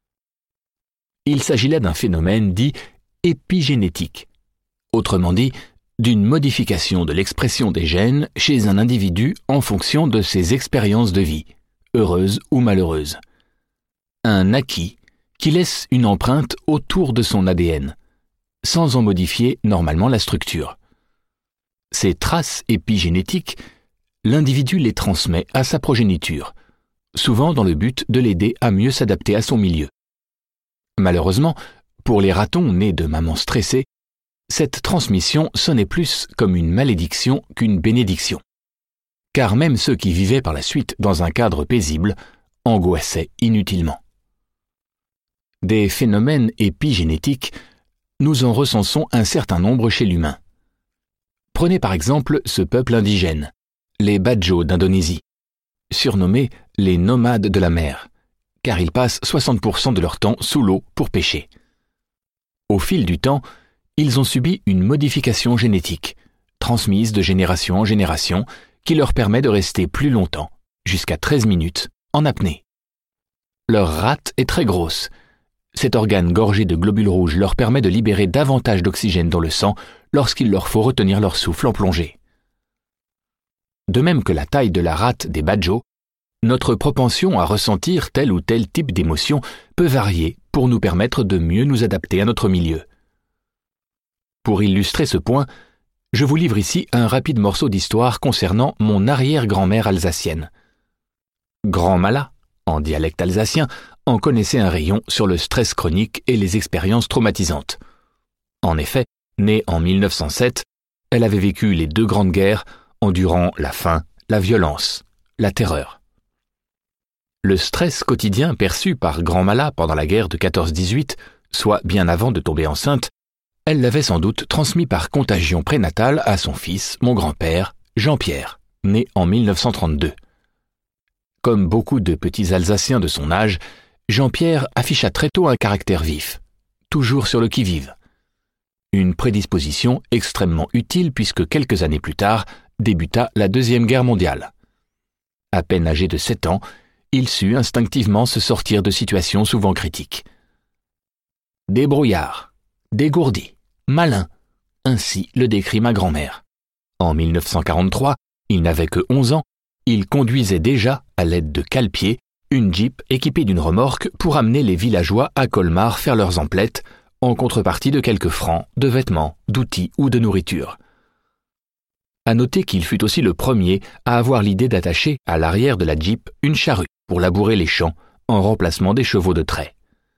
A: Il s'agit là d'un phénomène dit épigénétique, autrement dit, d'une modification de l'expression des gènes chez un individu en fonction de ses expériences de vie, heureuses ou malheureuses. Un acquis qui laisse une empreinte autour de son A D N, sans en modifier normalement la structure. Ces traces épigénétiques, l'individu les transmet à sa progéniture, souvent dans le but de l'aider à mieux s'adapter à son milieu. Malheureusement, pour les ratons nés de mamans stressées, cette transmission sonnait plus comme une malédiction qu'une bénédiction. Car même ceux qui vivaient par la suite dans un cadre paisible angoissaient inutilement. Des phénomènes épigénétiques, nous en recensons un certain nombre chez l'humain. Prenez par exemple ce peuple indigène, les Badjo d'Indonésie, surnommés les nomades de la mer, car ils passent soixante pour cent de leur temps sous l'eau pour pêcher. Au fil du temps, ils ont subi une modification génétique, transmise de génération en génération, qui leur permet de rester plus longtemps, jusqu'à treize minutes, en apnée. Leur rate est très grosse. Cet organe gorgé de globules rouges leur permet de libérer davantage d'oxygène dans le sang lorsqu'il leur faut retenir leur souffle en plongée. De même que la taille de la rate des badgeos, notre propension à ressentir tel ou tel type d'émotion peut varier pour nous permettre de mieux nous adapter à notre milieu. Pour illustrer ce point, je vous livre ici un rapide morceau d'histoire concernant mon arrière-grand-mère alsacienne. Grand Mala, en dialecte alsacien, en connaissait un rayon sur le stress chronique et les expériences traumatisantes. En effet, née en mille neuf cent sept, elle avait vécu les deux grandes guerres, endurant la faim, la violence, la terreur. Le stress quotidien perçu par Grand Mala pendant la guerre de quatorze dix-huit, soit bien avant de tomber enceinte, elle l'avait sans doute transmis par contagion prénatale à son fils, mon grand-père, Jean-Pierre, né en mille neuf cent trente-deux. Comme beaucoup de petits Alsaciens de son âge, Jean-Pierre afficha très tôt un caractère vif, toujours sur le qui-vive. Une prédisposition extrêmement utile puisque quelques années plus tard débuta la Deuxième Guerre mondiale. À peine âgé de sept ans, il sut instinctivement se sortir de situations souvent critiques. Débrouillard, dégourdi, malin, ainsi le décrit ma grand-mère. En mille neuf cent quarante-trois, il n'avait que onze ans, il conduisait déjà, à l'aide de cale-pieds, une Jeep équipée d'une remorque pour amener les villageois à Colmar faire leurs emplettes, en contrepartie de quelques francs, de vêtements, d'outils ou de nourriture. À noter qu'il fut aussi le premier à avoir l'idée d'attacher à l'arrière de la Jeep une charrue pour labourer les champs en remplacement des chevaux de trait.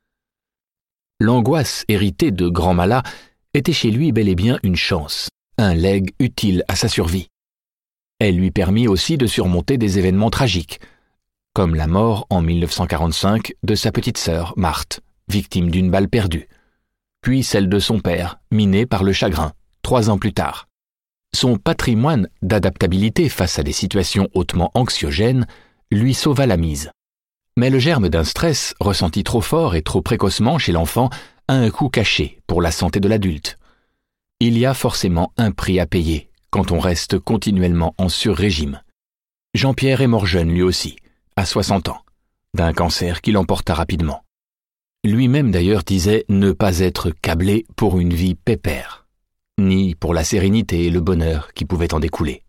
A: L'angoisse héritée de Grand Mala était chez lui bel et bien une chance, un legs utile à sa survie. Elle lui permit aussi de surmonter des événements tragiques, comme la mort en mille neuf cent quarante-cinq de sa petite sœur, Marthe, victime d'une balle perdue, puis celle de son père, miné par le chagrin, trois ans plus tard. Son patrimoine d'adaptabilité face à des situations hautement anxiogènes lui sauva la mise. Mais le germe d'un stress, ressenti trop fort et trop précocement chez l'enfant, a un coût caché pour la santé de l'adulte. Il y a forcément un prix à payer quand on reste continuellement en sur-régime. Jean-Pierre est mort jeune lui aussi, à soixante ans, d'un cancer qui l'emporta rapidement. Lui-même d'ailleurs disait ne pas être câblé pour une vie pépère, ni pour la sérénité et le bonheur qui pouvaient en découler.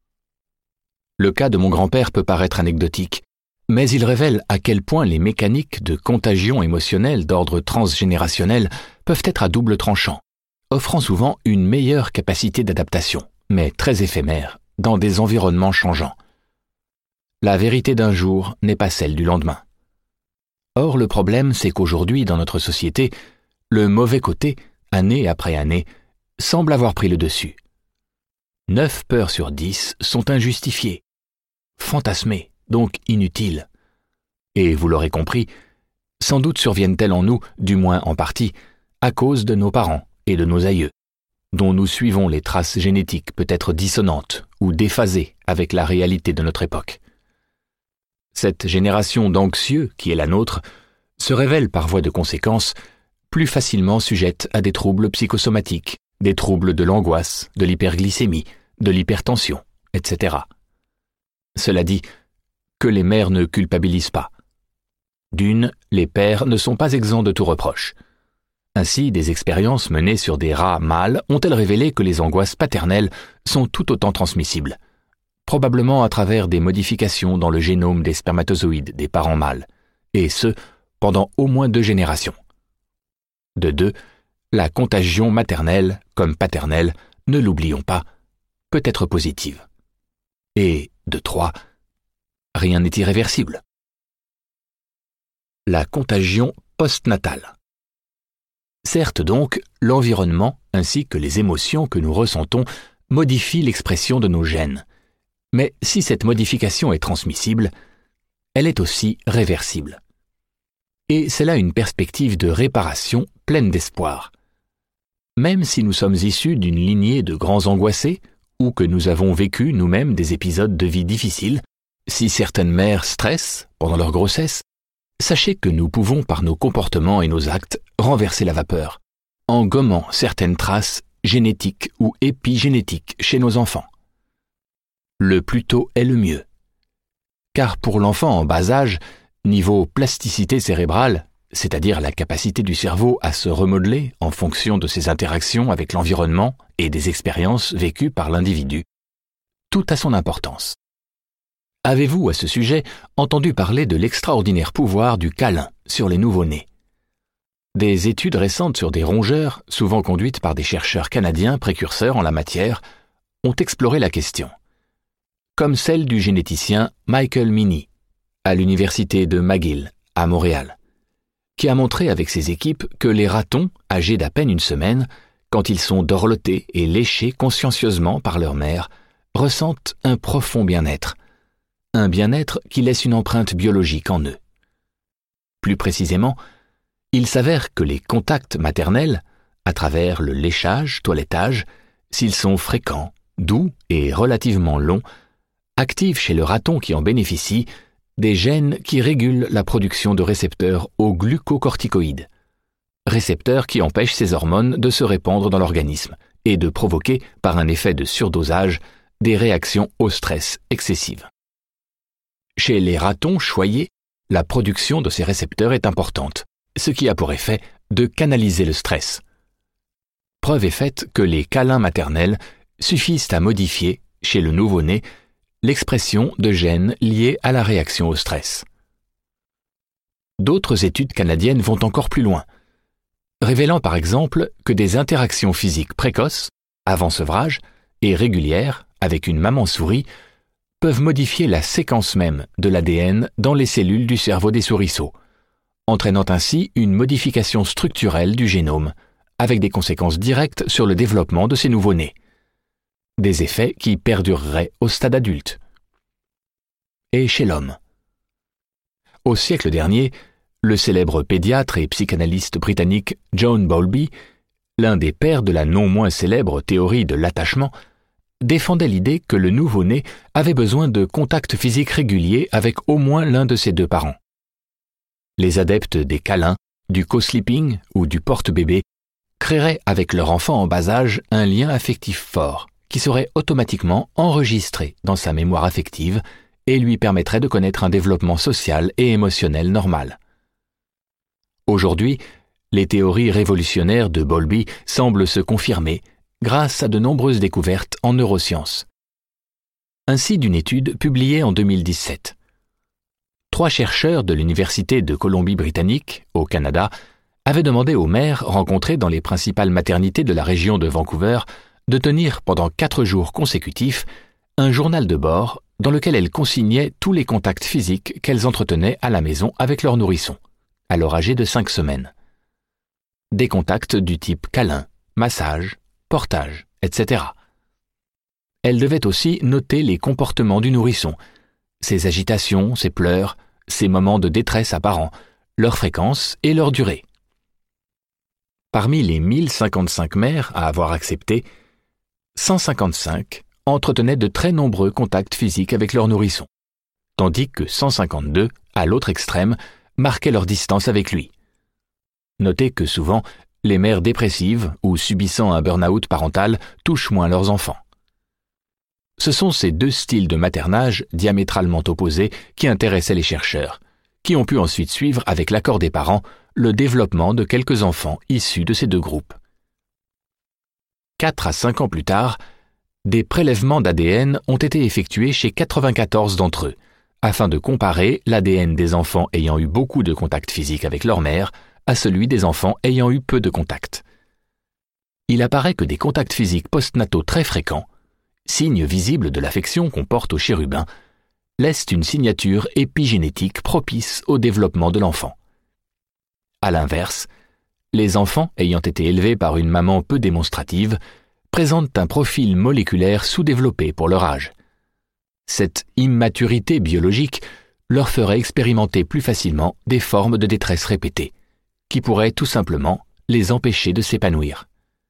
A: Le cas de mon grand-père peut paraître anecdotique, mais il révèle à quel point les mécaniques de contagion émotionnelle d'ordre transgénérationnel peuvent être à double tranchant, offrant souvent une meilleure capacité d'adaptation, mais très éphémère, dans des environnements changeants. La vérité d'un jour n'est pas celle du lendemain. Or, le problème, c'est qu'aujourd'hui, dans notre société, le mauvais côté, année après année, semble avoir pris le dessus. Neuf peurs sur dix sont injustifiées, fantasmées, donc inutiles. Et vous l'aurez compris, sans doute surviennent-elles en nous, du moins en partie, à cause de nos parents et de nos aïeux, dont nous suivons les traces génétiques peut-être dissonantes ou déphasées avec la réalité de notre époque. Cette génération d'anxieux qui est la nôtre se révèle par voie de conséquence plus facilement sujette à des troubles psychosomatiques, des troubles de l'angoisse, de l'hyperglycémie, de l'hypertension, et cetera. Cela dit, que les mères ne culpabilisent pas. D'une, les pères ne sont pas exempts de tout reproche. Ainsi, des expériences menées sur des rats mâles ont-elles révélé que les angoisses paternelles sont tout autant transmissibles, probablement à travers des modifications dans le génome des spermatozoïdes des parents mâles, et ce, pendant au moins deux générations. De deux, la contagion maternelle, comme paternelle, ne l'oublions pas, peut être positive. Et, de trois, rien n'est irréversible. La contagion postnatale. Certes donc, l'environnement ainsi que les émotions que nous ressentons modifient l'expression de nos gènes. Mais si cette modification est transmissible, elle est aussi réversible. Et c'est là une perspective de réparation pleine d'espoir. Même si nous sommes issus d'une lignée de grands angoissés, ou que nous avons vécu nous-mêmes des épisodes de vie difficiles, si certaines mères stressent pendant leur grossesse, sachez que nous pouvons par nos comportements et nos actes renverser la vapeur, en gommant certaines traces génétiques ou épigénétiques chez nos enfants. Le plus tôt est le mieux. car pour l'enfant en bas âge, niveau plasticité cérébrale, c'est-à-dire la capacité du cerveau à se remodeler en fonction de ses interactions avec l'environnement et des expériences vécues par l'individu, tout a son importance. Avez-vous à ce sujet entendu parler de l'extraordinaire pouvoir du câlin sur les nouveau-nés ? Des études récentes sur des rongeurs, souvent conduites par des chercheurs canadiens précurseurs en la matière, ont exploré la question. Comme celle du généticien Michael Meaney, à l'université de McGill, à Montréal, qui a montré avec ses équipes que les ratons, âgés d'à peine une semaine, quand ils sont dorlotés et léchés consciencieusement par leur mère, ressentent un profond bien-être, un bien-être qui laisse une empreinte biologique en eux. Plus précisément, il s'avère que les contacts maternels, à travers le léchage, toilettage, s'ils sont fréquents, doux et relativement longs, activent chez le raton qui en bénéficie des gènes qui régulent la production de récepteurs aux glucocorticoïdes, récepteurs qui empêchent ces hormones de se répandre dans l'organisme et de provoquer, par un effet de surdosage, des réactions au stress excessives. Chez les ratons choyés, la production de ces récepteurs est importante, ce qui a pour effet de canaliser le stress. Preuve est faite que les câlins maternels suffisent à modifier, chez le nouveau-né, l'expression de gènes liés à la réaction au stress. D'autres études canadiennes vont encore plus loin, révélant par exemple que des interactions physiques précoces, avant sevrage, et régulières, avec une maman souris, peuvent modifier la séquence même de l'A D N dans les cellules du cerveau des souriceaux, entraînant ainsi une modification structurelle du génome, avec des conséquences directes sur le développement de ces nouveau-nés. Des effets qui perdureraient au stade adulte. Et chez l'homme. Au siècle dernier, le célèbre pédiatre et psychanalyste britannique John Bowlby, l'un des pères de la non moins célèbre théorie de l'attachement, défendait l'idée que le nouveau-né avait besoin de contacts physiques réguliers avec au moins l'un de ses deux parents. Les adeptes des câlins, du co-sleeping ou du porte-bébé créeraient avec leur enfant en bas âge un lien affectif fort qui serait automatiquement enregistré dans sa mémoire affective et lui permettrait de connaître un développement social et émotionnel normal. Aujourd'hui, les théories révolutionnaires de Bowlby semblent se confirmer grâce à de nombreuses découvertes en neurosciences. Ainsi d'une étude publiée en deux mille dix-sept. Trois chercheurs de l'Université de Colombie-Britannique, au Canada, avaient demandé aux mères rencontrées dans les principales maternités de la région de Vancouver de tenir pendant quatre jours consécutifs un journal de bord dans lequel elles consignaient tous les contacts physiques qu'elles entretenaient à la maison avec leur nourrisson, alors âgé de cinq semaines. Des contacts du type câlin, massage, portage, et cetera. Elles devaient aussi noter les comportements du nourrisson, ses agitations, ses pleurs, ses moments de détresse apparents, leur fréquence et leur durée. Parmi les mille cinquante-cinq mères à avoir accepté, cent cinquante-cinq entretenaient de très nombreux contacts physiques avec leur nourrisson, tandis que cent cinquante-deux, à l'autre extrême, marquaient leur distance avec lui. Notez que souvent, les mères dépressives ou subissant un burn-out parental touchent moins leurs enfants. Ce sont ces deux styles de maternage diamétralement opposés qui intéressaient les chercheurs, qui ont pu ensuite suivre avec l'accord des parents le développement de quelques enfants issus de ces deux groupes. Quatre à cinq ans plus tard, des prélèvements d'A D N ont été effectués chez quatre-vingt-quatorze d'entre eux, afin de comparer l'A D N des enfants ayant eu beaucoup de contacts physiques avec leur mère à celui des enfants ayant eu peu de contacts. Il apparaît que des contacts physiques postnataux très fréquents, signe visible de l'affection qu'on porte au chérubin, laissent une signature épigénétique propice au développement de l'enfant. À l'inverse, les enfants ayant été élevés par une maman peu démonstrative présentent un profil moléculaire sous-développé pour leur âge. Cette immaturité biologique leur ferait expérimenter plus facilement des formes de détresse répétées, qui pourraient tout simplement les empêcher de s'épanouir.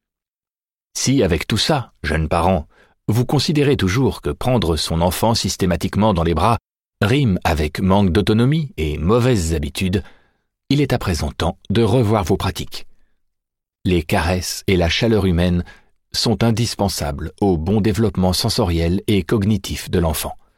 A: Si, avec tout ça, jeunes parents, vous considérez toujours que prendre son enfant systématiquement dans les bras rime avec manque d'autonomie et mauvaises habitudes, il est à présent temps de revoir vos pratiques. Les caresses et la chaleur humaine sont indispensables au bon développement sensoriel et cognitif de l'enfant.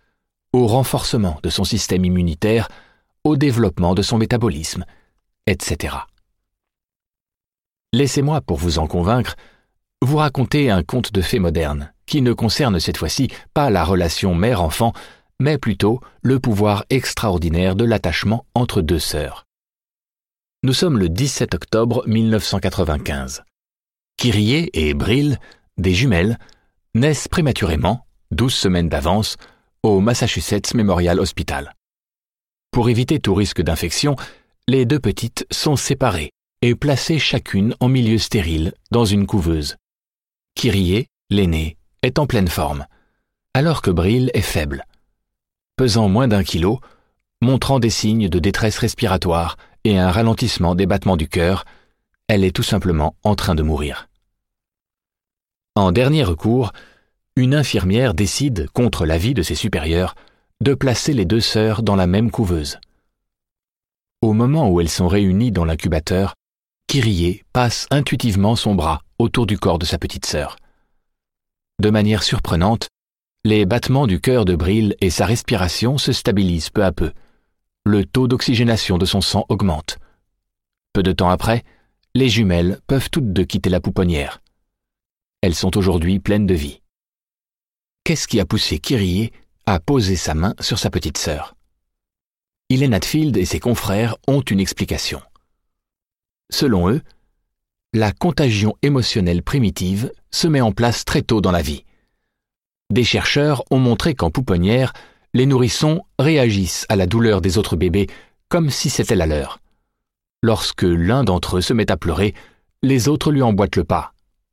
A: au renforcement de son système immunitaire, au développement de son métabolisme, et cetera. Laissez-moi, pour vous en convaincre, vous raconter un conte de fées moderne qui ne concerne cette fois-ci pas la relation mère-enfant, mais plutôt le pouvoir extraordinaire de l'attachement entre deux sœurs. Nous sommes le dix-sept octobre mille neuf cent quatre-vingt-quinze. Kyrie et Brill, des jumelles, naissent prématurément, douze semaines d'avance, au Massachusetts Memorial Hospital. Pour éviter tout risque d'infection, les deux petites sont séparées et placées chacune en milieu stérile dans une couveuse. Kyrie, l'aînée, est en pleine forme, alors que Brill est faible. Pesant moins d'un kilo, montrant des signes de détresse respiratoire et un ralentissement des battements du cœur, elle est tout simplement en train de mourir. En dernier recours, une infirmière décide, contre l'avis de ses supérieurs, de placer les deux sœurs dans la même couveuse. Au moment où elles sont réunies dans l'incubateur, Kyrie passe intuitivement son bras autour du corps de sa petite sœur. De manière surprenante, les battements du cœur de Brill et sa respiration se stabilisent peu à peu. Le taux d'oxygénation de son sang augmente. Peu de temps après, les jumelles peuvent toutes deux quitter la pouponnière. Elles sont aujourd'hui pleines de vie. Qu'est-ce qui a poussé Kyrie à poser sa main sur sa petite sœur? Elaine Hadfield et ses confrères ont une explication. Selon eux, la contagion émotionnelle primitive se met en place très tôt dans la vie. Des chercheurs ont montré qu'en pouponnière, les nourrissons réagissent à la douleur des autres bébés comme si c'était la leur. Lorsque l'un d'entre eux se met à pleurer, les autres lui emboîtent le pas.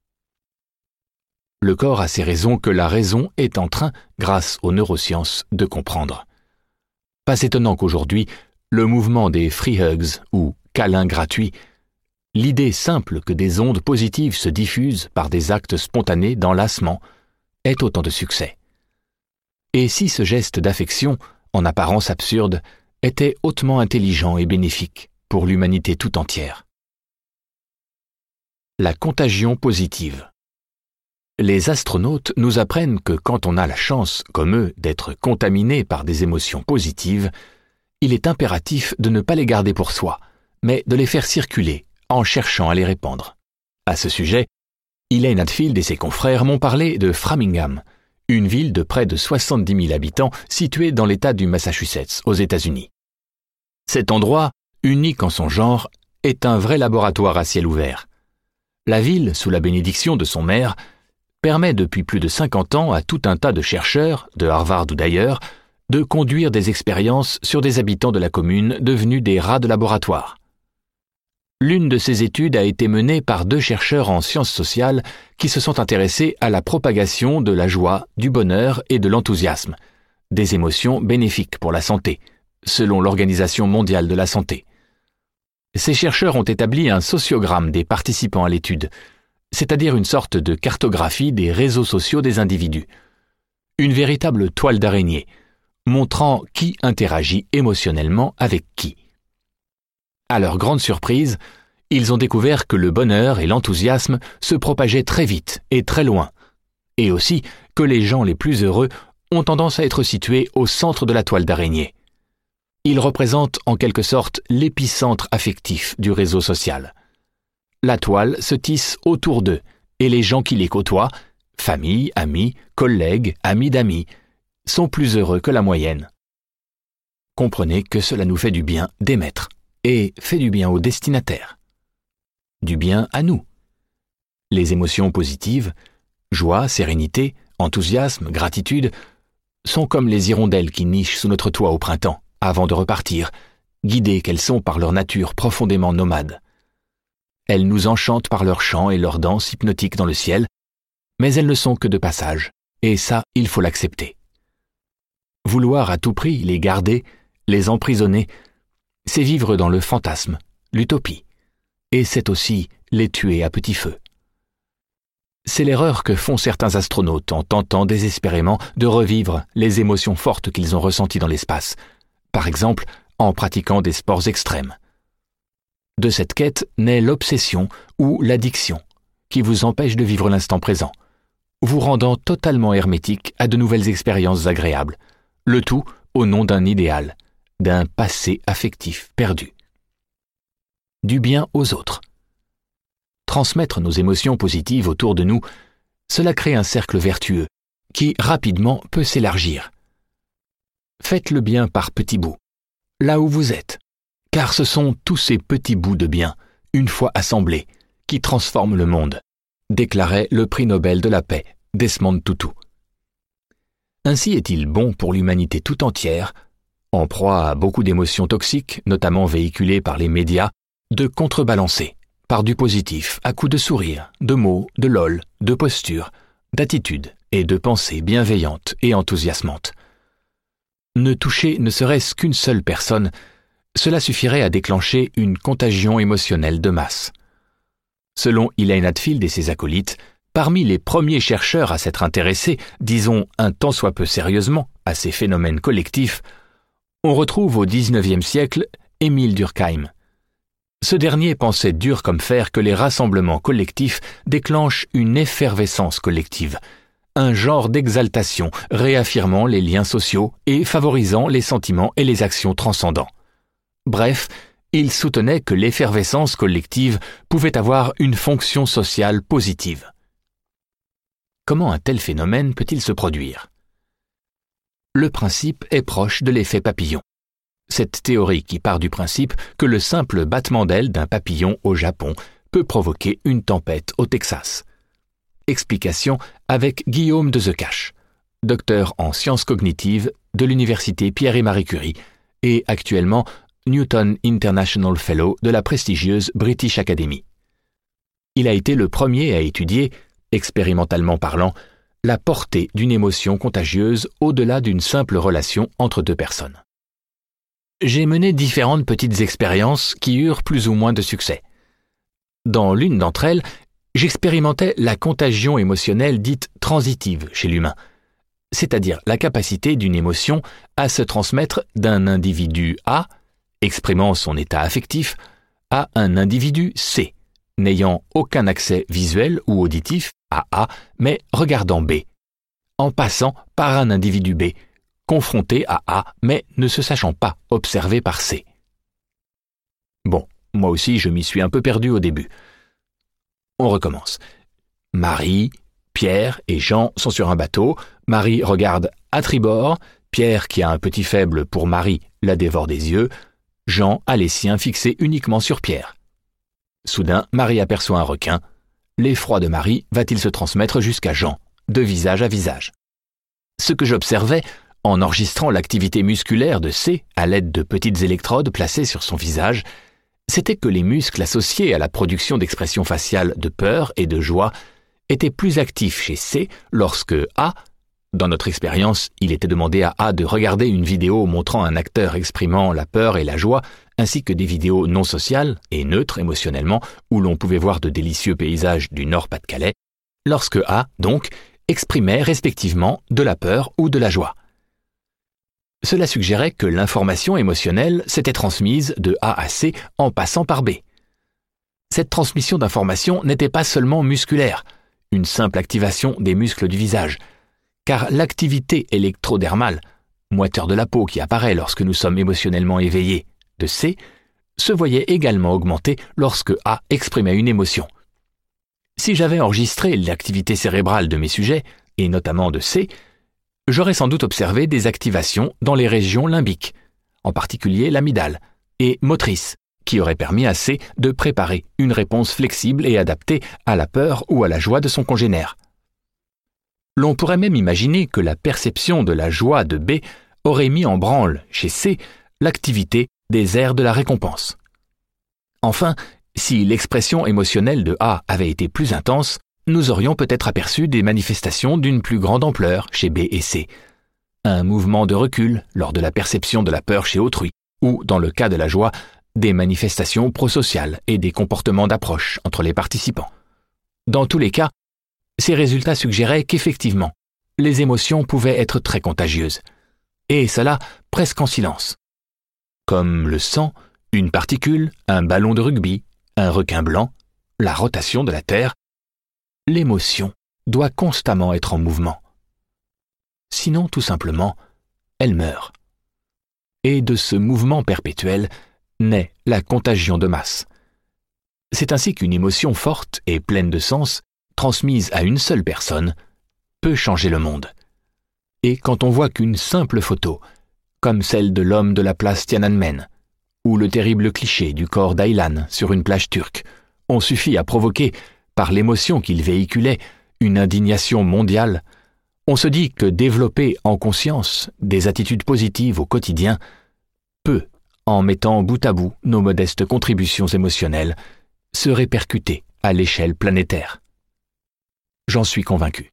A: Le corps a ses raisons que la raison est en train, grâce aux neurosciences, de comprendre. Pas étonnant qu'aujourd'hui, le mouvement des free hugs ou câlins gratuits, l'idée simple que des ondes positives se diffusent par des actes spontanés d'enlacement, ait autant de succès. Et si ce geste d'affection, en apparence absurde, était hautement intelligent et bénéfique pour l'humanité tout entière. La contagion positive. Les astronautes nous apprennent que quand on a la chance, comme eux, d'être contaminé par des émotions positives, il est impératif de ne pas les garder pour soi, mais de les faire circuler en cherchant à les répandre. À ce sujet, Elaine Hadfield et ses confrères m'ont parlé de Framingham, une ville de près de soixante-dix mille habitants située dans l'État du Massachusetts, aux États-Unis. Cet endroit, unique en son genre, est un vrai laboratoire à ciel ouvert. La ville, sous la bénédiction de son maire, permet depuis plus de cinquante ans à tout un tas de chercheurs, de Harvard ou d'ailleurs, de conduire des expériences sur des habitants de la commune devenus des rats de laboratoire. L'une de ces études a été menée par deux chercheurs en sciences sociales qui se sont intéressés à la propagation de la joie, du bonheur et de l'enthousiasme, des émotions bénéfiques pour la santé, selon l'Organisation mondiale de la santé. Ces chercheurs ont établi un sociogramme des participants à l'étude, c'est-à-dire une sorte de cartographie des réseaux sociaux des individus. Une véritable toile d'araignée, montrant qui interagit émotionnellement avec qui. À leur grande surprise, ils ont découvert que le bonheur et l'enthousiasme se propageaient très vite et très loin, et aussi que les gens les plus heureux ont tendance à être situés au centre de la toile d'araignée. Ils représentent en quelque sorte l'épicentre affectif du réseau social. La toile se tisse autour d'eux, et les gens qui les côtoient, famille, amis, collègues, amis d'amis, sont plus heureux que la moyenne. Comprenez que cela nous fait du bien d'émettre, et fait du bien au destinataire. Du bien à nous. Les émotions positives, joie, sérénité, enthousiasme, gratitude, sont comme les hirondelles qui nichent sous notre toit au printemps, avant de repartir, guidées qu'elles sont par leur nature profondément nomade. Elles nous enchantent par leurs chants et leurs danses hypnotiques dans le ciel, mais elles ne sont que de passage, et ça, il faut l'accepter. Vouloir à tout prix les garder, les emprisonner, c'est vivre dans le fantasme, l'utopie, et c'est aussi les tuer à petit feu. C'est l'erreur que font certains astronautes en tentant désespérément de revivre les émotions fortes qu'ils ont ressenties dans l'espace, par exemple en pratiquant des sports extrêmes. De cette quête naît l'obsession ou l'addiction, qui vous empêche de vivre l'instant présent, vous rendant totalement hermétique à de nouvelles expériences agréables, le tout au nom d'un idéal, d'un passé affectif perdu. Du bien aux autres. Transmettre nos émotions positives autour de nous, cela crée un cercle vertueux qui rapidement peut s'élargir. Faites le bien par petits bouts, là où vous êtes, car ce sont tous ces petits bouts de bien, une fois assemblés, qui transforment le monde, déclarait le prix Nobel de la paix, Desmond Tutu. Ainsi est-il bon pour l'humanité tout entière, en proie à beaucoup d'émotions toxiques, notamment véhiculées par les médias, de contrebalancer, par du positif, à coups de sourire, de mots, de lol, de postures, d'attitudes et de pensées bienveillantes et enthousiasmantes. Ne toucher ne serait-ce qu'une seule personne, cela suffirait à déclencher une contagion émotionnelle de masse. Selon Elaine Hadfield et ses acolytes, parmi les premiers chercheurs à s'être intéressés, disons un tant soit peu sérieusement, à ces phénomènes collectifs, on retrouve au dix-neuvième siècle Émile Durkheim. Ce dernier pensait dur comme fer que les rassemblements collectifs déclenchent une effervescence collective, un genre d'exaltation réaffirmant les liens sociaux et favorisant les sentiments et les actions transcendants. Bref, il soutenait que l'effervescence collective pouvait avoir une fonction sociale positive. Comment un tel phénomène peut-il se produire ? Le principe est proche de l'effet papillon. Cette théorie qui part du principe que le simple battement d'ailes d'un papillon au Japon peut provoquer une tempête au Texas. Explication avec Guillaume de Zecache, docteur en sciences cognitives de l'université Pierre et Marie Curie et actuellement Newton International Fellow de la prestigieuse British Academy. Il a été le premier à étudier, expérimentalement parlant, la portée d'une émotion contagieuse au-delà d'une simple relation entre deux personnes. J'ai mené différentes petites expériences qui eurent plus ou moins de succès. Dans l'une d'entre elles, j'expérimentais la contagion émotionnelle dite transitive chez l'humain, c'est-à-dire la capacité d'une émotion à se transmettre d'un individu A, exprimant son état affectif, à un individu C, n'ayant aucun accès visuel ou auditif à A, mais regardant B, en passant par un individu B, confronté à A, mais ne se sachant pas observé par C. Bon, moi aussi je m'y suis un peu perdu au début. On recommence. Marie, Pierre et Jean sont sur un bateau. Marie regarde à tribord. Pierre, qui a un petit faible pour Marie, la dévore des yeux. Jean a les siens fixés uniquement sur Pierre. Soudain, Marie aperçoit un requin. L'effroi de Marie va-t-il se transmettre jusqu'à Jean, de visage à visage. Ce que j'observais, en enregistrant l'activité musculaire de C à l'aide de petites électrodes placées sur son visage, c'était que les muscles associés à la production d'expressions faciales de peur et de joie étaient plus actifs chez C lorsque A, dans notre expérience, il était demandé à A de regarder une vidéo montrant un acteur exprimant la peur et la joie, ainsi que des vidéos non sociales et neutres émotionnellement où l'on pouvait voir de délicieux paysages du Nord-Pas-de-Calais, lorsque A, donc, exprimait respectivement de la peur ou de la joie. Cela suggérait que l'information émotionnelle s'était transmise de A à C en passant par B. Cette transmission d'information n'était pas seulement musculaire, une simple activation des muscles du visage, car l'activité électrodermale, moiteur de la peau qui apparaît lorsque nous sommes émotionnellement éveillés, de C, se voyait également augmenter lorsque A exprimait une émotion. Si j'avais enregistré l'activité cérébrale de mes sujets, et notamment de C, j'aurais sans doute observé des activations dans les régions limbiques, en particulier l'amygdale, et motrices, qui auraient permis à C de préparer une réponse flexible et adaptée à la peur ou à la joie de son congénère. L'on pourrait même imaginer que la perception de la joie de B aurait mis en branle, chez C, l'activité des aires de la récompense. Enfin, si l'expression émotionnelle de A avait été plus intense, nous aurions peut-être aperçu des manifestations d'une plus grande ampleur chez B et C. Un mouvement de recul lors de la perception de la peur chez autrui, ou, dans le cas de la joie, des manifestations prosociales et des comportements d'approche entre les participants. Dans tous les cas, ces résultats suggéraient qu'effectivement, les émotions pouvaient être très contagieuses, et cela presque en silence. Comme le sang, une particule, un ballon de rugby, un requin blanc, la rotation de la Terre, l'émotion doit constamment être en mouvement. Sinon, tout simplement, elle meurt. Et de ce mouvement perpétuel naît la contagion de masse. C'est ainsi qu'une émotion forte et pleine de sens, transmise à une seule personne, peut changer le monde. Et quand on voit qu'une simple photo, comme celle de l'homme de la place Tiananmen, ou le terrible cliché du corps d'Aylan sur une plage turque, ont suffi à provoquer, par l'émotion qu'il véhiculait, une indignation mondiale, on se dit que développer en conscience des attitudes positives au quotidien peut, en mettant bout à bout nos modestes contributions émotionnelles, se répercuter à l'échelle planétaire. J'en suis convaincu.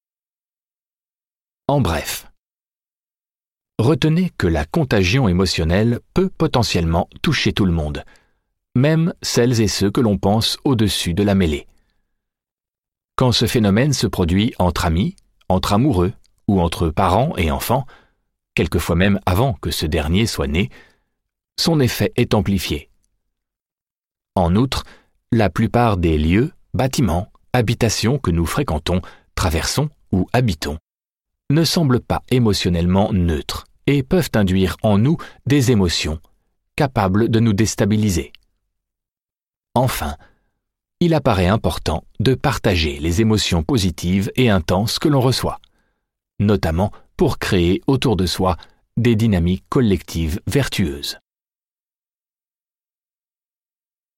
A: En bref, retenez que la contagion émotionnelle peut potentiellement toucher tout le monde, même celles et ceux que l'on pense au-dessus de la mêlée. Quand ce phénomène se produit entre amis, entre amoureux ou entre parents et enfants, quelquefois même avant que ce dernier soit né, son effet est amplifié. En outre, la plupart des lieux, bâtiments, habitations que nous fréquentons, traversons ou habitons ne semblent pas émotionnellement neutres et peuvent induire en nous des émotions capables de nous déstabiliser. Enfin, il apparaît important de partager les émotions positives et intenses que l'on reçoit, notamment pour créer autour de soi des dynamiques collectives vertueuses.